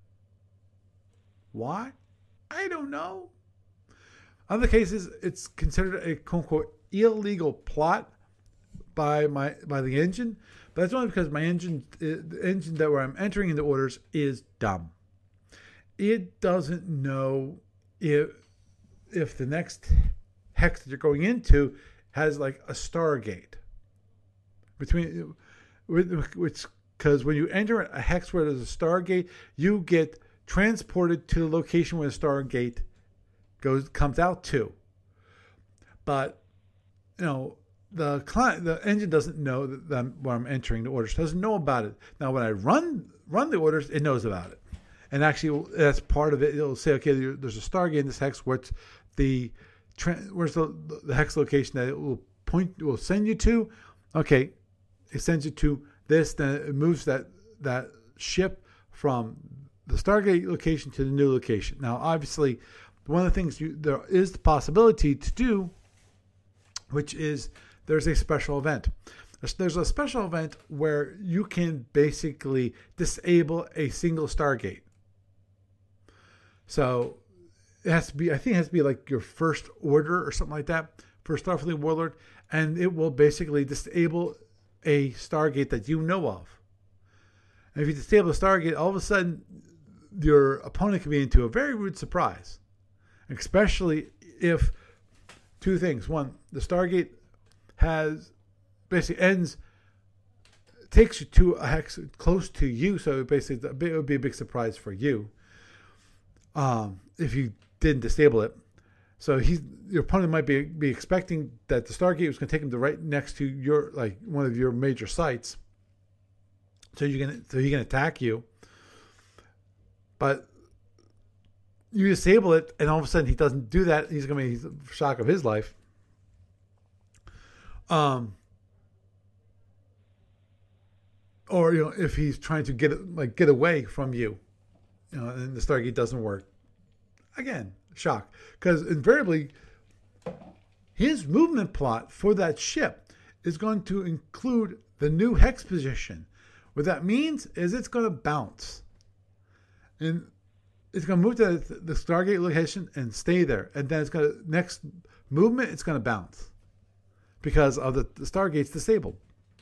Why? I don't know. Other cases, it's considered a quote unquote illegal plot by my by the engine, but that's only because my engine, the engine that where I'm entering into orders is dumb. It doesn't know if if the next hex that you're going into has like a Stargate between, which because when you enter a hex where there's a Stargate, you get transported to the location where the Stargate goes comes out to. But you know, the client, the engine doesn't know that I'm, where I'm entering the orders. Doesn't know about it. Now, when I run run the orders, it knows about it, and actually that's part of it. It'll say, okay, there's a Stargate in this hex. What's the where's the, the hex location that it will point will send you to? Okay, it sends you to this. Then it moves that that ship from the Stargate location to the new location. Now, obviously, one of the things you, there is the possibility to do, which is there's a special event. There's a special event where you can basically disable a single Stargate. So it has to be, I think it has to be like your first order or something like that for Starfleet Warlord, and it will basically disable a Stargate that you know of. And if you disable a Stargate, all of a sudden your opponent can be into a very rude surprise, especially if two things. One, the Stargate has basically ends, takes you to a hex close to you, so basically it would be a big surprise for you um, if you didn't disable it. So he's your opponent might be be expecting that the Stargate was going to take him to right next to your like one of your major sites, so you can so he can attack you. But you disable it, and all of a sudden he doesn't do that. He's going to be the shock of his life. Um, or you know, if he's trying to get like get away from you, you know, and the Stargate doesn't work. Again, shock, because invariably his movement plot for that ship is going to include the new hex position. What that means is it's going to bounce. And it's going to move to the Stargate location and stay there. And then it's going to, next movement, it's going to bounce because of the, the Stargate's disabled.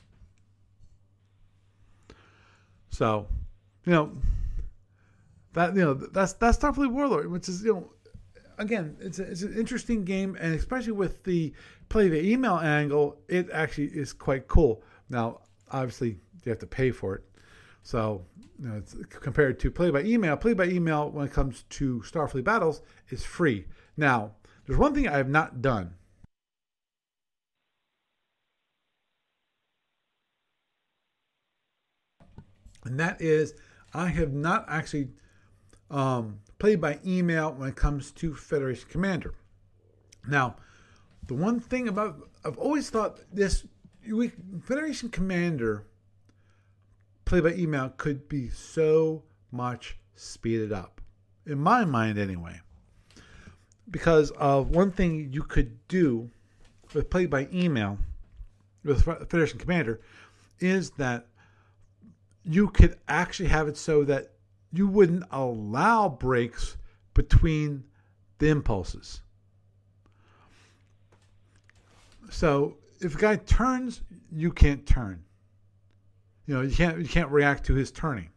So, you know, that, you know, that's, that's Starfleet Warlord, which is, you know, again, it's, a, it's an interesting game. And especially with the play the email angle, it actually is quite cool. Now, obviously, you have to pay for it. So, you know, it's compared to play by email. Play by email, when it comes to Starfleet battles, is free. Now, there's one thing I have not done. And that is, I have not actually um, played by email when it comes to Federation Commander. Now, the one thing about, I've always thought this, we, Federation Commander play by email could be so much speeded up, in my mind anyway, because of one thing you could do with play by email with Federation Commander is that you could actually have it so that you wouldn't allow breaks between the impulses. So if a guy turns, you can't turn. You know, you can't you can't react to his turning.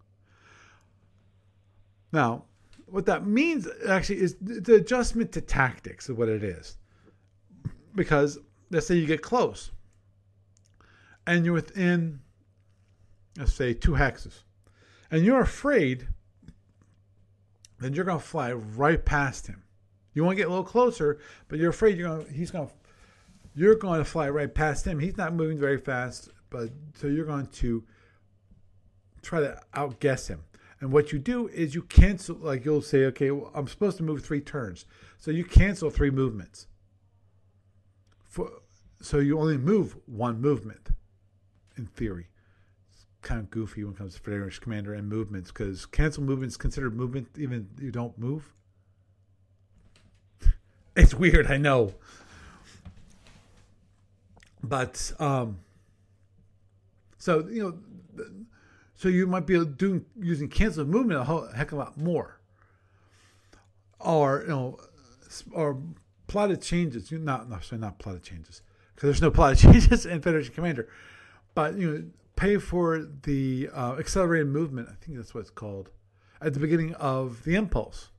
Now, what that means actually is the adjustment to tactics is what it is. Because let's say you get close, and you're within, let's say, two hexes, and you're afraid, then you're going to fly right past him. You want to get a little closer, but you're afraid you're going to, he's going to, you're going to fly right past him. He's not moving very fast, but so you're going to try to outguess him. And what you do is you cancel, like you'll say, okay, well, I'm supposed to move three turns. So you cancel three movements. For, so you only move one movement, in theory. It's kind of goofy when it comes to Federation Commander and movements, because cancel movements considered movement even if you don't move. It's weird, I know. But, um, so, you know, so you might be doing using cancel movement a whole heck of a lot more. Or, you know, or plotted changes. You not, no, sorry, not plotted changes. Because there's no plotted changes in Federation Commander. But, you know, pay for the uh, accelerated movement, I think that's what it's called, at the beginning of the impulse.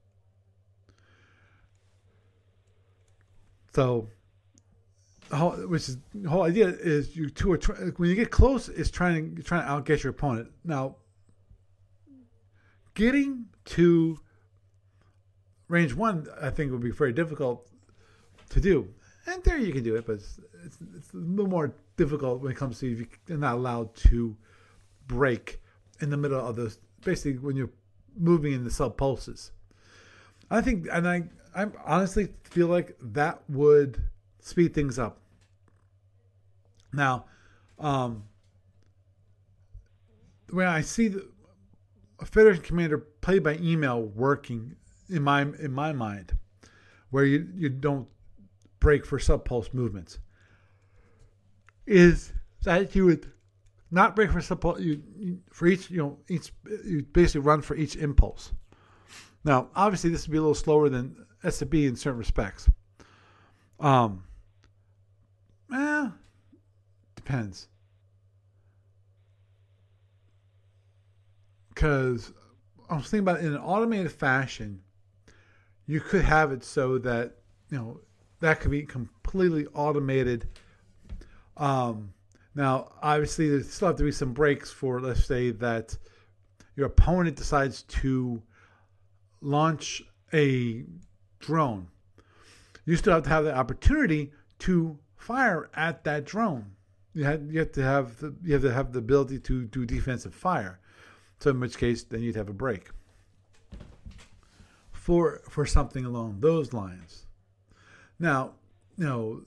So, the whole, which is the whole idea is you two are try, when you get close, is trying to you're trying to outguess your opponent. Now, getting to range one, I think, would be very difficult to do. And there you can do it, but it's, it's, it's a little more difficult when it comes to if you're not allowed to break in the middle of those. Basically, when you're moving in the sub pulses, I think, and I, I honestly feel like that would speed things up. Now, um, when I see the a Federation Commander played by email working in my in my mind, where you, you don't break for subpulse movements, is that you would not break for subpulse you, you for each you know each you basically run for each impulse. Now, obviously, this would be a little slower than S B in certain respects. Um. Eh, depends. Because I was thinking about it in an automated fashion, you could have it so that, you know, that could be completely automated. Um, now, obviously, there still have to be some breaks for, let's say, that your opponent decides to launch a drone. You still have to have the opportunity to fire at that drone. You have, you have to have the you have to have the ability to do defensive fire. So in which case, then you'd have a break for for something along those lines. Now, you know,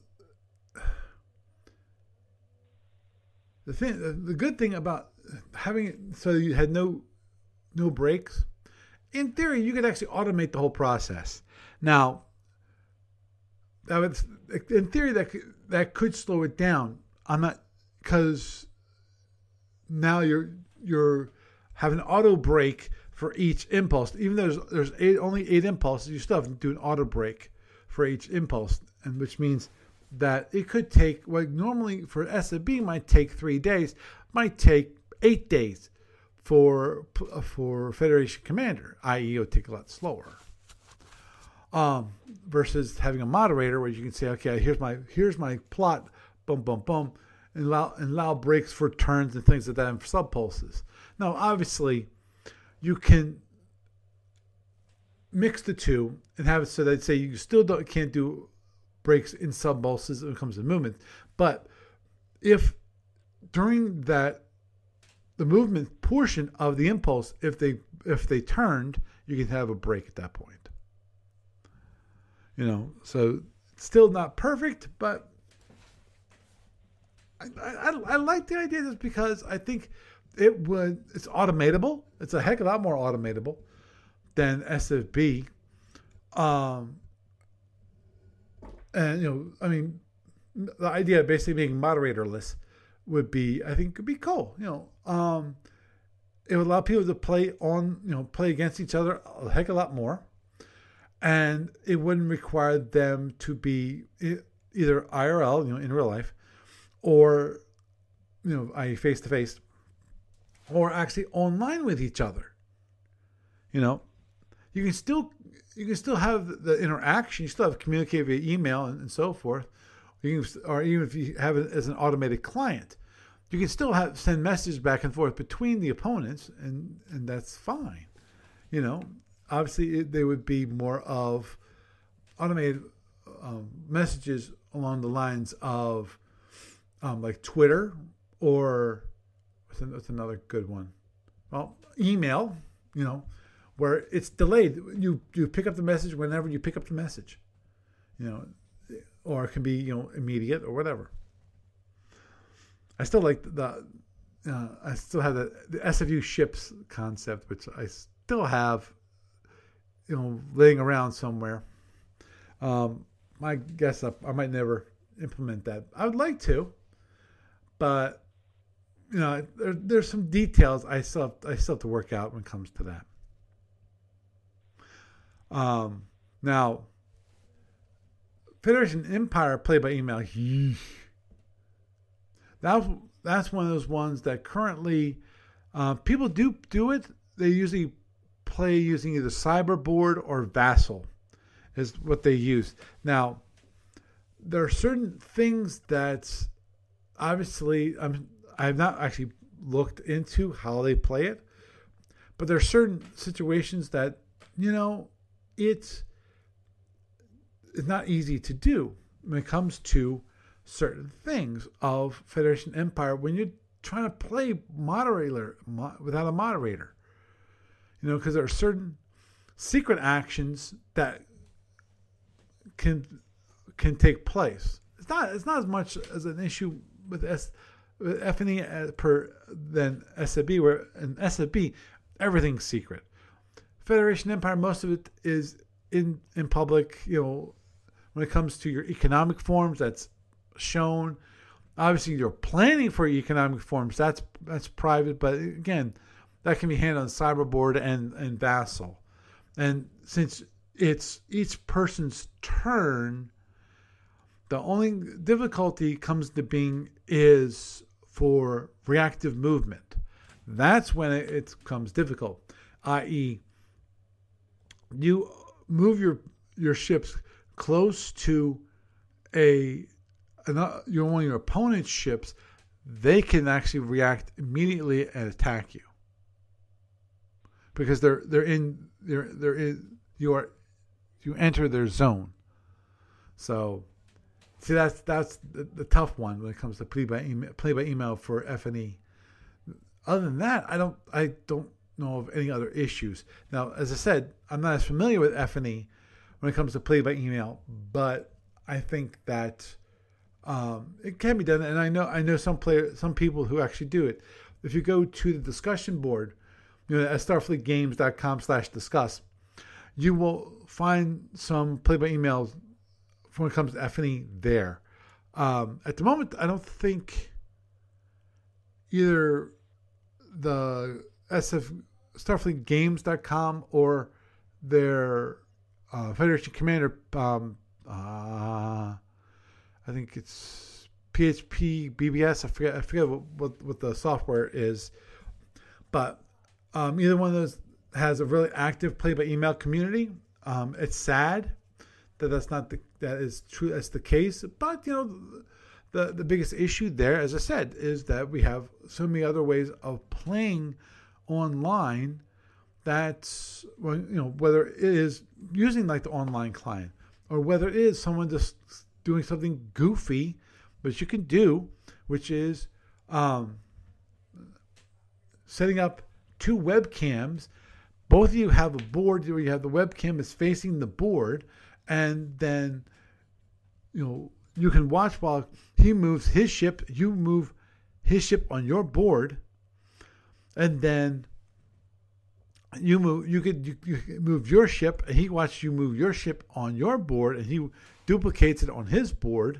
the thing, the good thing about having it so you had no no breaks, in theory, you could actually automate the whole process. Now, that would, in theory, that could, that could slow it down. I'm not, because now you're you're having an auto break for each impulse. Even though there's there's eight, only eight impulses, you still have to do an auto break for each impulse, and which means that it could take what normally for S B might take three days, might take eight days for for Federation Commander, that is, it'll take a lot slower. Um, versus having a moderator where you can say, okay, here's my here's my plot, boom, boom, boom, and allow and allow breaks for turns and things like that and for subpulses. Now, obviously, you can mix the two and have it so that say you still don't can't do breaks in subpulses when it comes to movement, but if during that the movement portion of the impulse, if they if they turned, you can have a break at that point. You know, so it's still not perfect, but I, I, I like the idea just because I think it would, it's automatable. It's a heck of a lot more automatable than S F B. Um, and, you know, I mean, the idea of basically being moderatorless would be, I think, could be cool. You know, um, it would allow people to play on, you know, play against each other a heck of a lot more. And it wouldn't require them to be either I R L, you know, in real life, or, you know, I face to face, or actually online with each other. You know, you can still you can still have the interaction. You still have communicate via email and, and so forth. You can, or even if you have it as an automated client, you can still have send messages back and forth between the opponents, and and that's fine. You know. Obviously, it, they would be more of automated um, messages along the lines of um, like Twitter or what's, what's another good one? Well, email, you know, where it's delayed. You you pick up the message whenever you pick up the message, you know, or it can be, you know, immediate or whatever. I still like the, uh, I still have the, the S F U ships concept, which I still have, you know, laying around somewhere. Um, my guess I, I might never implement that. I would like to, but you know, there, there's some details I still have, I still have to work out when it comes to that. Um, now, Federation Empire play by email. That's that's one of those ones that currently uh, people do do it. They usually play using either Cyberboard or Vassal, is what they use. Now, there are certain things that obviously I'm. I have not actually looked into how they play it, but there are certain situations that, you know, it's, it's not easy to do when it comes to certain things of Federation Empire when you're trying to play moderator mo- without a moderator. You know, because there are certain secret actions that can can take place. It's not it's not as much as an issue with S. F N E per than S F B, where in S F B everything's secret. Federation Empire, most of it is in in public. You know, when it comes to your economic forms, that's shown. Obviously, you're planning for economic forms. That's that's private, but again, that can be handled on Cyberboard and and Vassal. And since it's each person's turn, the only difficulty comes to being is for reactive movement. That's when it, it becomes difficult, that is, you move your your ships close to a another, your one of your opponent's ships, they can actually react immediately and attack you because they're they're in they're they're in you are you enter their zone. So. See, that's that's the, the tough one when it comes to play by email, play by email for F N E. Other than that, I don't I don't know of any other issues. Now, as I said, I'm not as familiar with F N E when it comes to play by email, but I think that um, it can be done, and I know I know some player some people who actually do it. If you go to the discussion board, you know, at starfleet games dot com slash discuss, you will find some play by emails when it comes to F N E there. Um, at the moment, I don't think either the S F starfleet games dot com or their uh, Federation Commander, um, uh, I think it's P H P B B S. I forget. I forget what, what, what the software is, but um, either one of those has a really active play by email community. Um, it's sad that that's not the that is true. That's the case, but you know, the the biggest issue there, as I said, is that we have so many other ways of playing online. That's, well, you know, whether it is using like the online client or whether it is someone just doing something goofy, which you can do, which is um, setting up two webcams. Both of you have a board where you have the webcam is facing the board, and then, you know, you can watch while he moves his ship, you move his ship on your board, and then you move. You could you, you move your ship, and he watches you move your ship on your board, and he duplicates it on his board.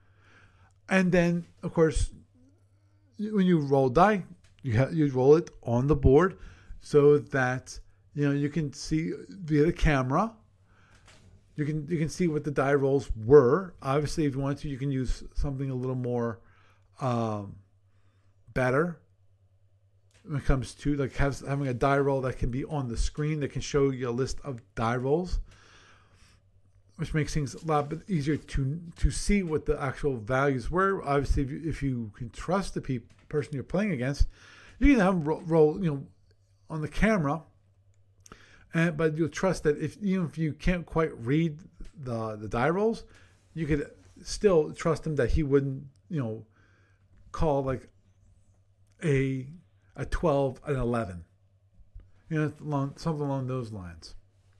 And then, of course, when you roll die, you ha- you roll it on the board, so that you know you can see via the camera. You can you can see what the die rolls were. Obviously, if you want to, you can use something a little more um, better when it comes to like have, having a die roll that can be on the screen that can show you a list of die rolls, which makes things a lot bit easier to to see what the actual values were. Obviously, if you, if you can trust the pe- person you're playing against, you can have them roll, roll you know, on the camera. And, but you'll trust that if even if you can't quite read the the die rolls, you could still trust him that he wouldn't, you know, call like a a twelve, an eleven. You know, along, something along those lines.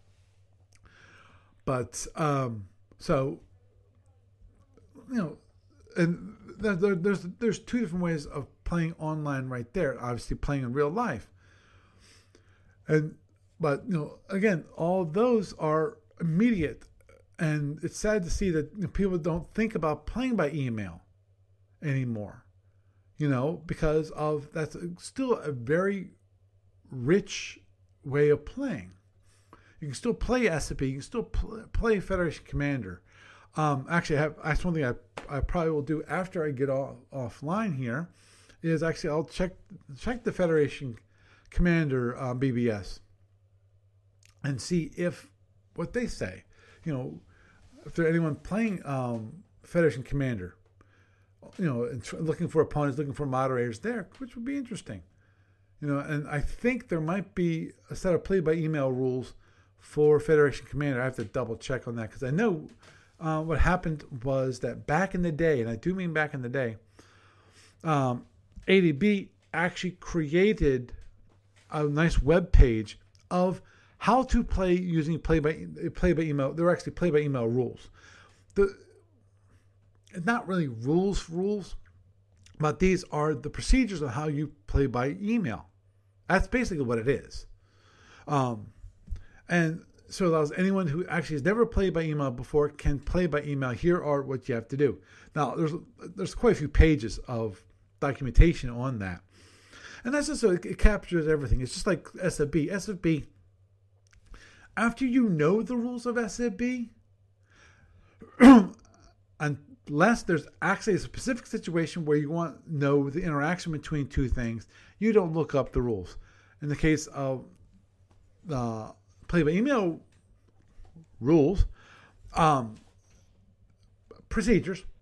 But um, so you know, and there, there, there's there's two different ways of playing online right there. Obviously, playing in real life, and but you know, again, all those are immediate, and it's sad to see that you know, people don't think about playing by email anymore. You know, because of that's still a very rich way of playing. You can still play S F P. You can still pl- play Federation Commander. Um, actually, I have, that's one thing I, I probably will do after I get off, offline here is actually I'll check check the Federation Commander um, B B S and see if what they say. You know, if there's anyone playing um, Federation Commander, you know, and tr- looking for opponents, looking for moderators there, which would be interesting. You know, and I think there might be a set of play by email rules for Federation Commander. I have to double check on that because I know uh, what happened was that back in the day, and I do mean back in the day, um, A D B actually created a nice web page of how to play using play by play by email. There were actually play by email rules. The it's not really rules rules, but these are the procedures of how you play by email. That's basically what it is. Um, and so it allows anyone who actually has never played by email before can play by email. Here are what you have to do. Now, there's there's quite a few pages of documentation on that. And that's just so it, it captures everything. It's just like S F B. S F B, after you know the rules of S F B, unless there's actually a specific situation where you want to know the interaction between two things, you don't look up the rules. In the case of the play by email rules, um, procedures,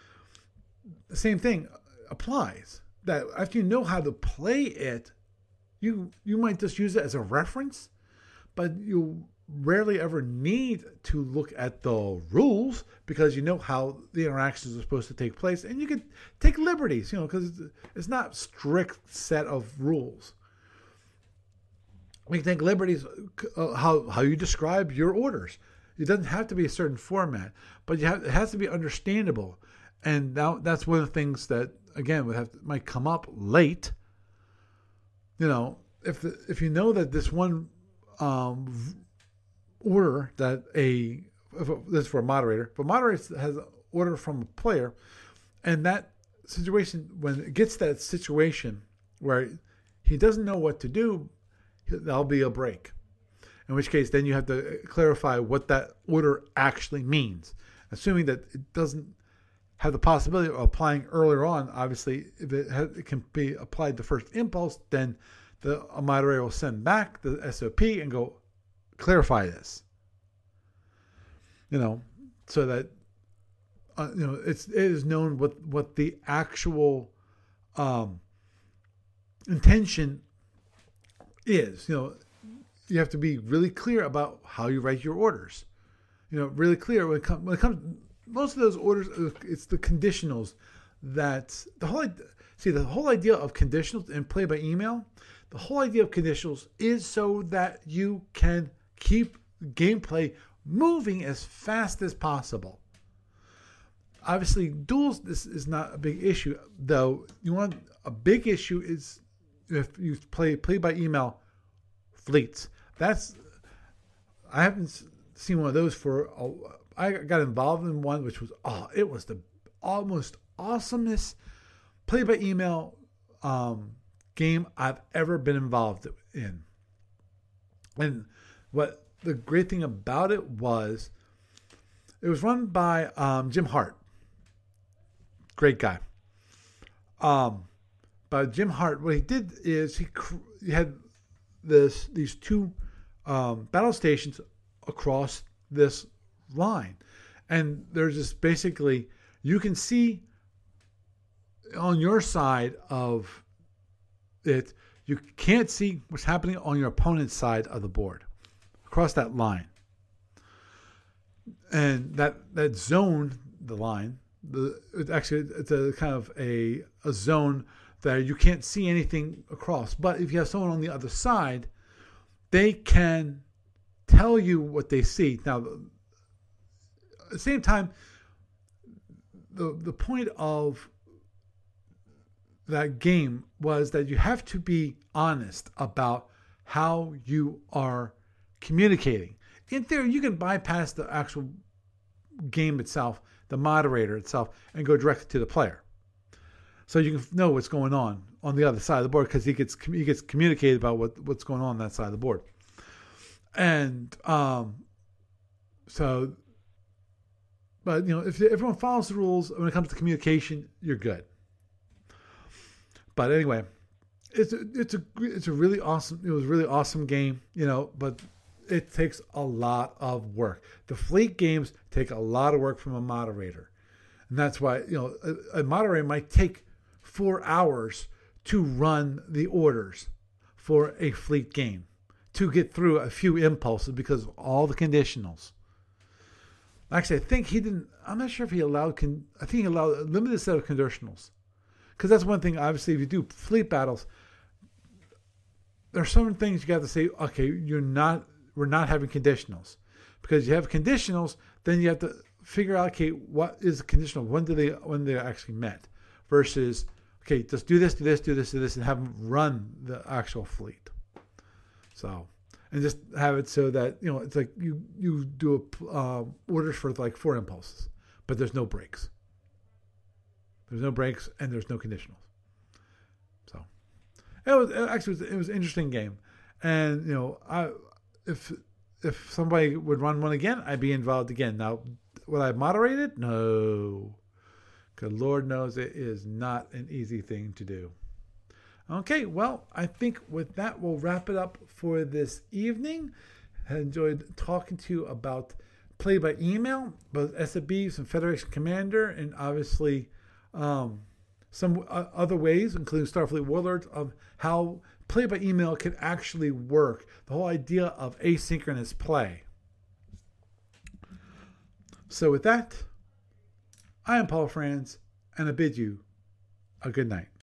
the same thing applies. That after you know how to play it, you you might just use it as a reference, but you rarely ever need to look at the rules because you know how the interactions are supposed to take place, and you can take liberties, you know, because it's not strict set of rules. You can take liberties uh, how how you describe your orders. It doesn't have to be a certain format, but you have, it has to be understandable. And now that's one of the things that again would have to, might come up late. You know, if the, if you know that this one um, order that a if a, this is for a moderator, but moderator has an order from a player, and that situation when it gets that situation where he doesn't know what to do, that'll be a break. In which case, then you have to clarify what that order actually means, assuming that it doesn't have the possibility of applying earlier on. Obviously, if it, has, it can be applied the first impulse, then the a moderator will send back the S O P and go clarify this. You know, so that uh, you know it's it is known what what the actual um, intention is. You know, you have to be really clear about how you write your orders. You know, really clear when it, come, when it comes. Most of those orders, it's the conditionals that the whole see the whole idea of conditionals and play by email. The whole idea of conditionals is so that you can keep gameplay moving as fast as possible. Obviously, duels this is not a big issue, though. You want a big issue is if you play play by email fleets. That's I haven't seen one of those for. A, I got involved in one which was oh, it was the almost awesomest play by email um, game I've ever been involved in. And what the great thing about it was, it was run by um, Jim Hart, great guy. Um, but Jim Hart, what he did is he, he had this these two um, battle stations across this line, and there's just basically you can see on your side of it, you can't see what's happening on your opponent's side of the board across that line, and that that zone, the line, the it actually it's a kind of a a zone that you can't see anything across. But if you have someone on the other side, they can tell you what they see. Now, at the same time, the the point of that game was that you have to be honest about how you are communicating. In theory, you can bypass the actual game itself, the moderator itself, and go directly to the player. So you can know what's going on on the other side of the board because he gets he gets communicated about what, what's going on on that side of the board. And um, so, but you know, if everyone follows the rules when it comes to communication, you're good. But anyway, it's a, it's a it's a really awesome. It was a really awesome game, you know. But it takes a lot of work. The fleet games take a lot of work from a moderator, and that's why you know a, a moderator might take four hours to run the orders for a fleet game to get through a few impulses because of all the conditionals. Actually, I think he didn't. I'm not sure if he allowed. Con, I think he allowed a limited set of conditionals. Because that's one thing, obviously, if you do fleet battles, there are some things you got to say, okay, you're not, we're not having conditionals. Because you have conditionals, then you have to figure out, okay, what is the conditional? When do they, when they're actually met? Versus, okay, just do this, do this, do this, do this, and have them run the actual fleet. So, and just have it so that, you know, it's like you, you do a, uh, orders for like four impulses, but there's no breaks. There's no breaks and there's no conditionals. So it was it actually it was, it was an interesting game, and you know, I if if somebody would run one again, I'd be involved again. Now, would I moderate it? No, because Lord knows it is not an easy thing to do. Okay, well, I think with that we'll wrap it up for this evening. I enjoyed talking to you about play by email, both S F Bs and Federation Commander, and obviously. Um, some uh, other ways, including Starfleet Warlords, of how play by email can actually work. The whole idea of asynchronous play. So with that, I am Paul Franz, and I bid you a good night.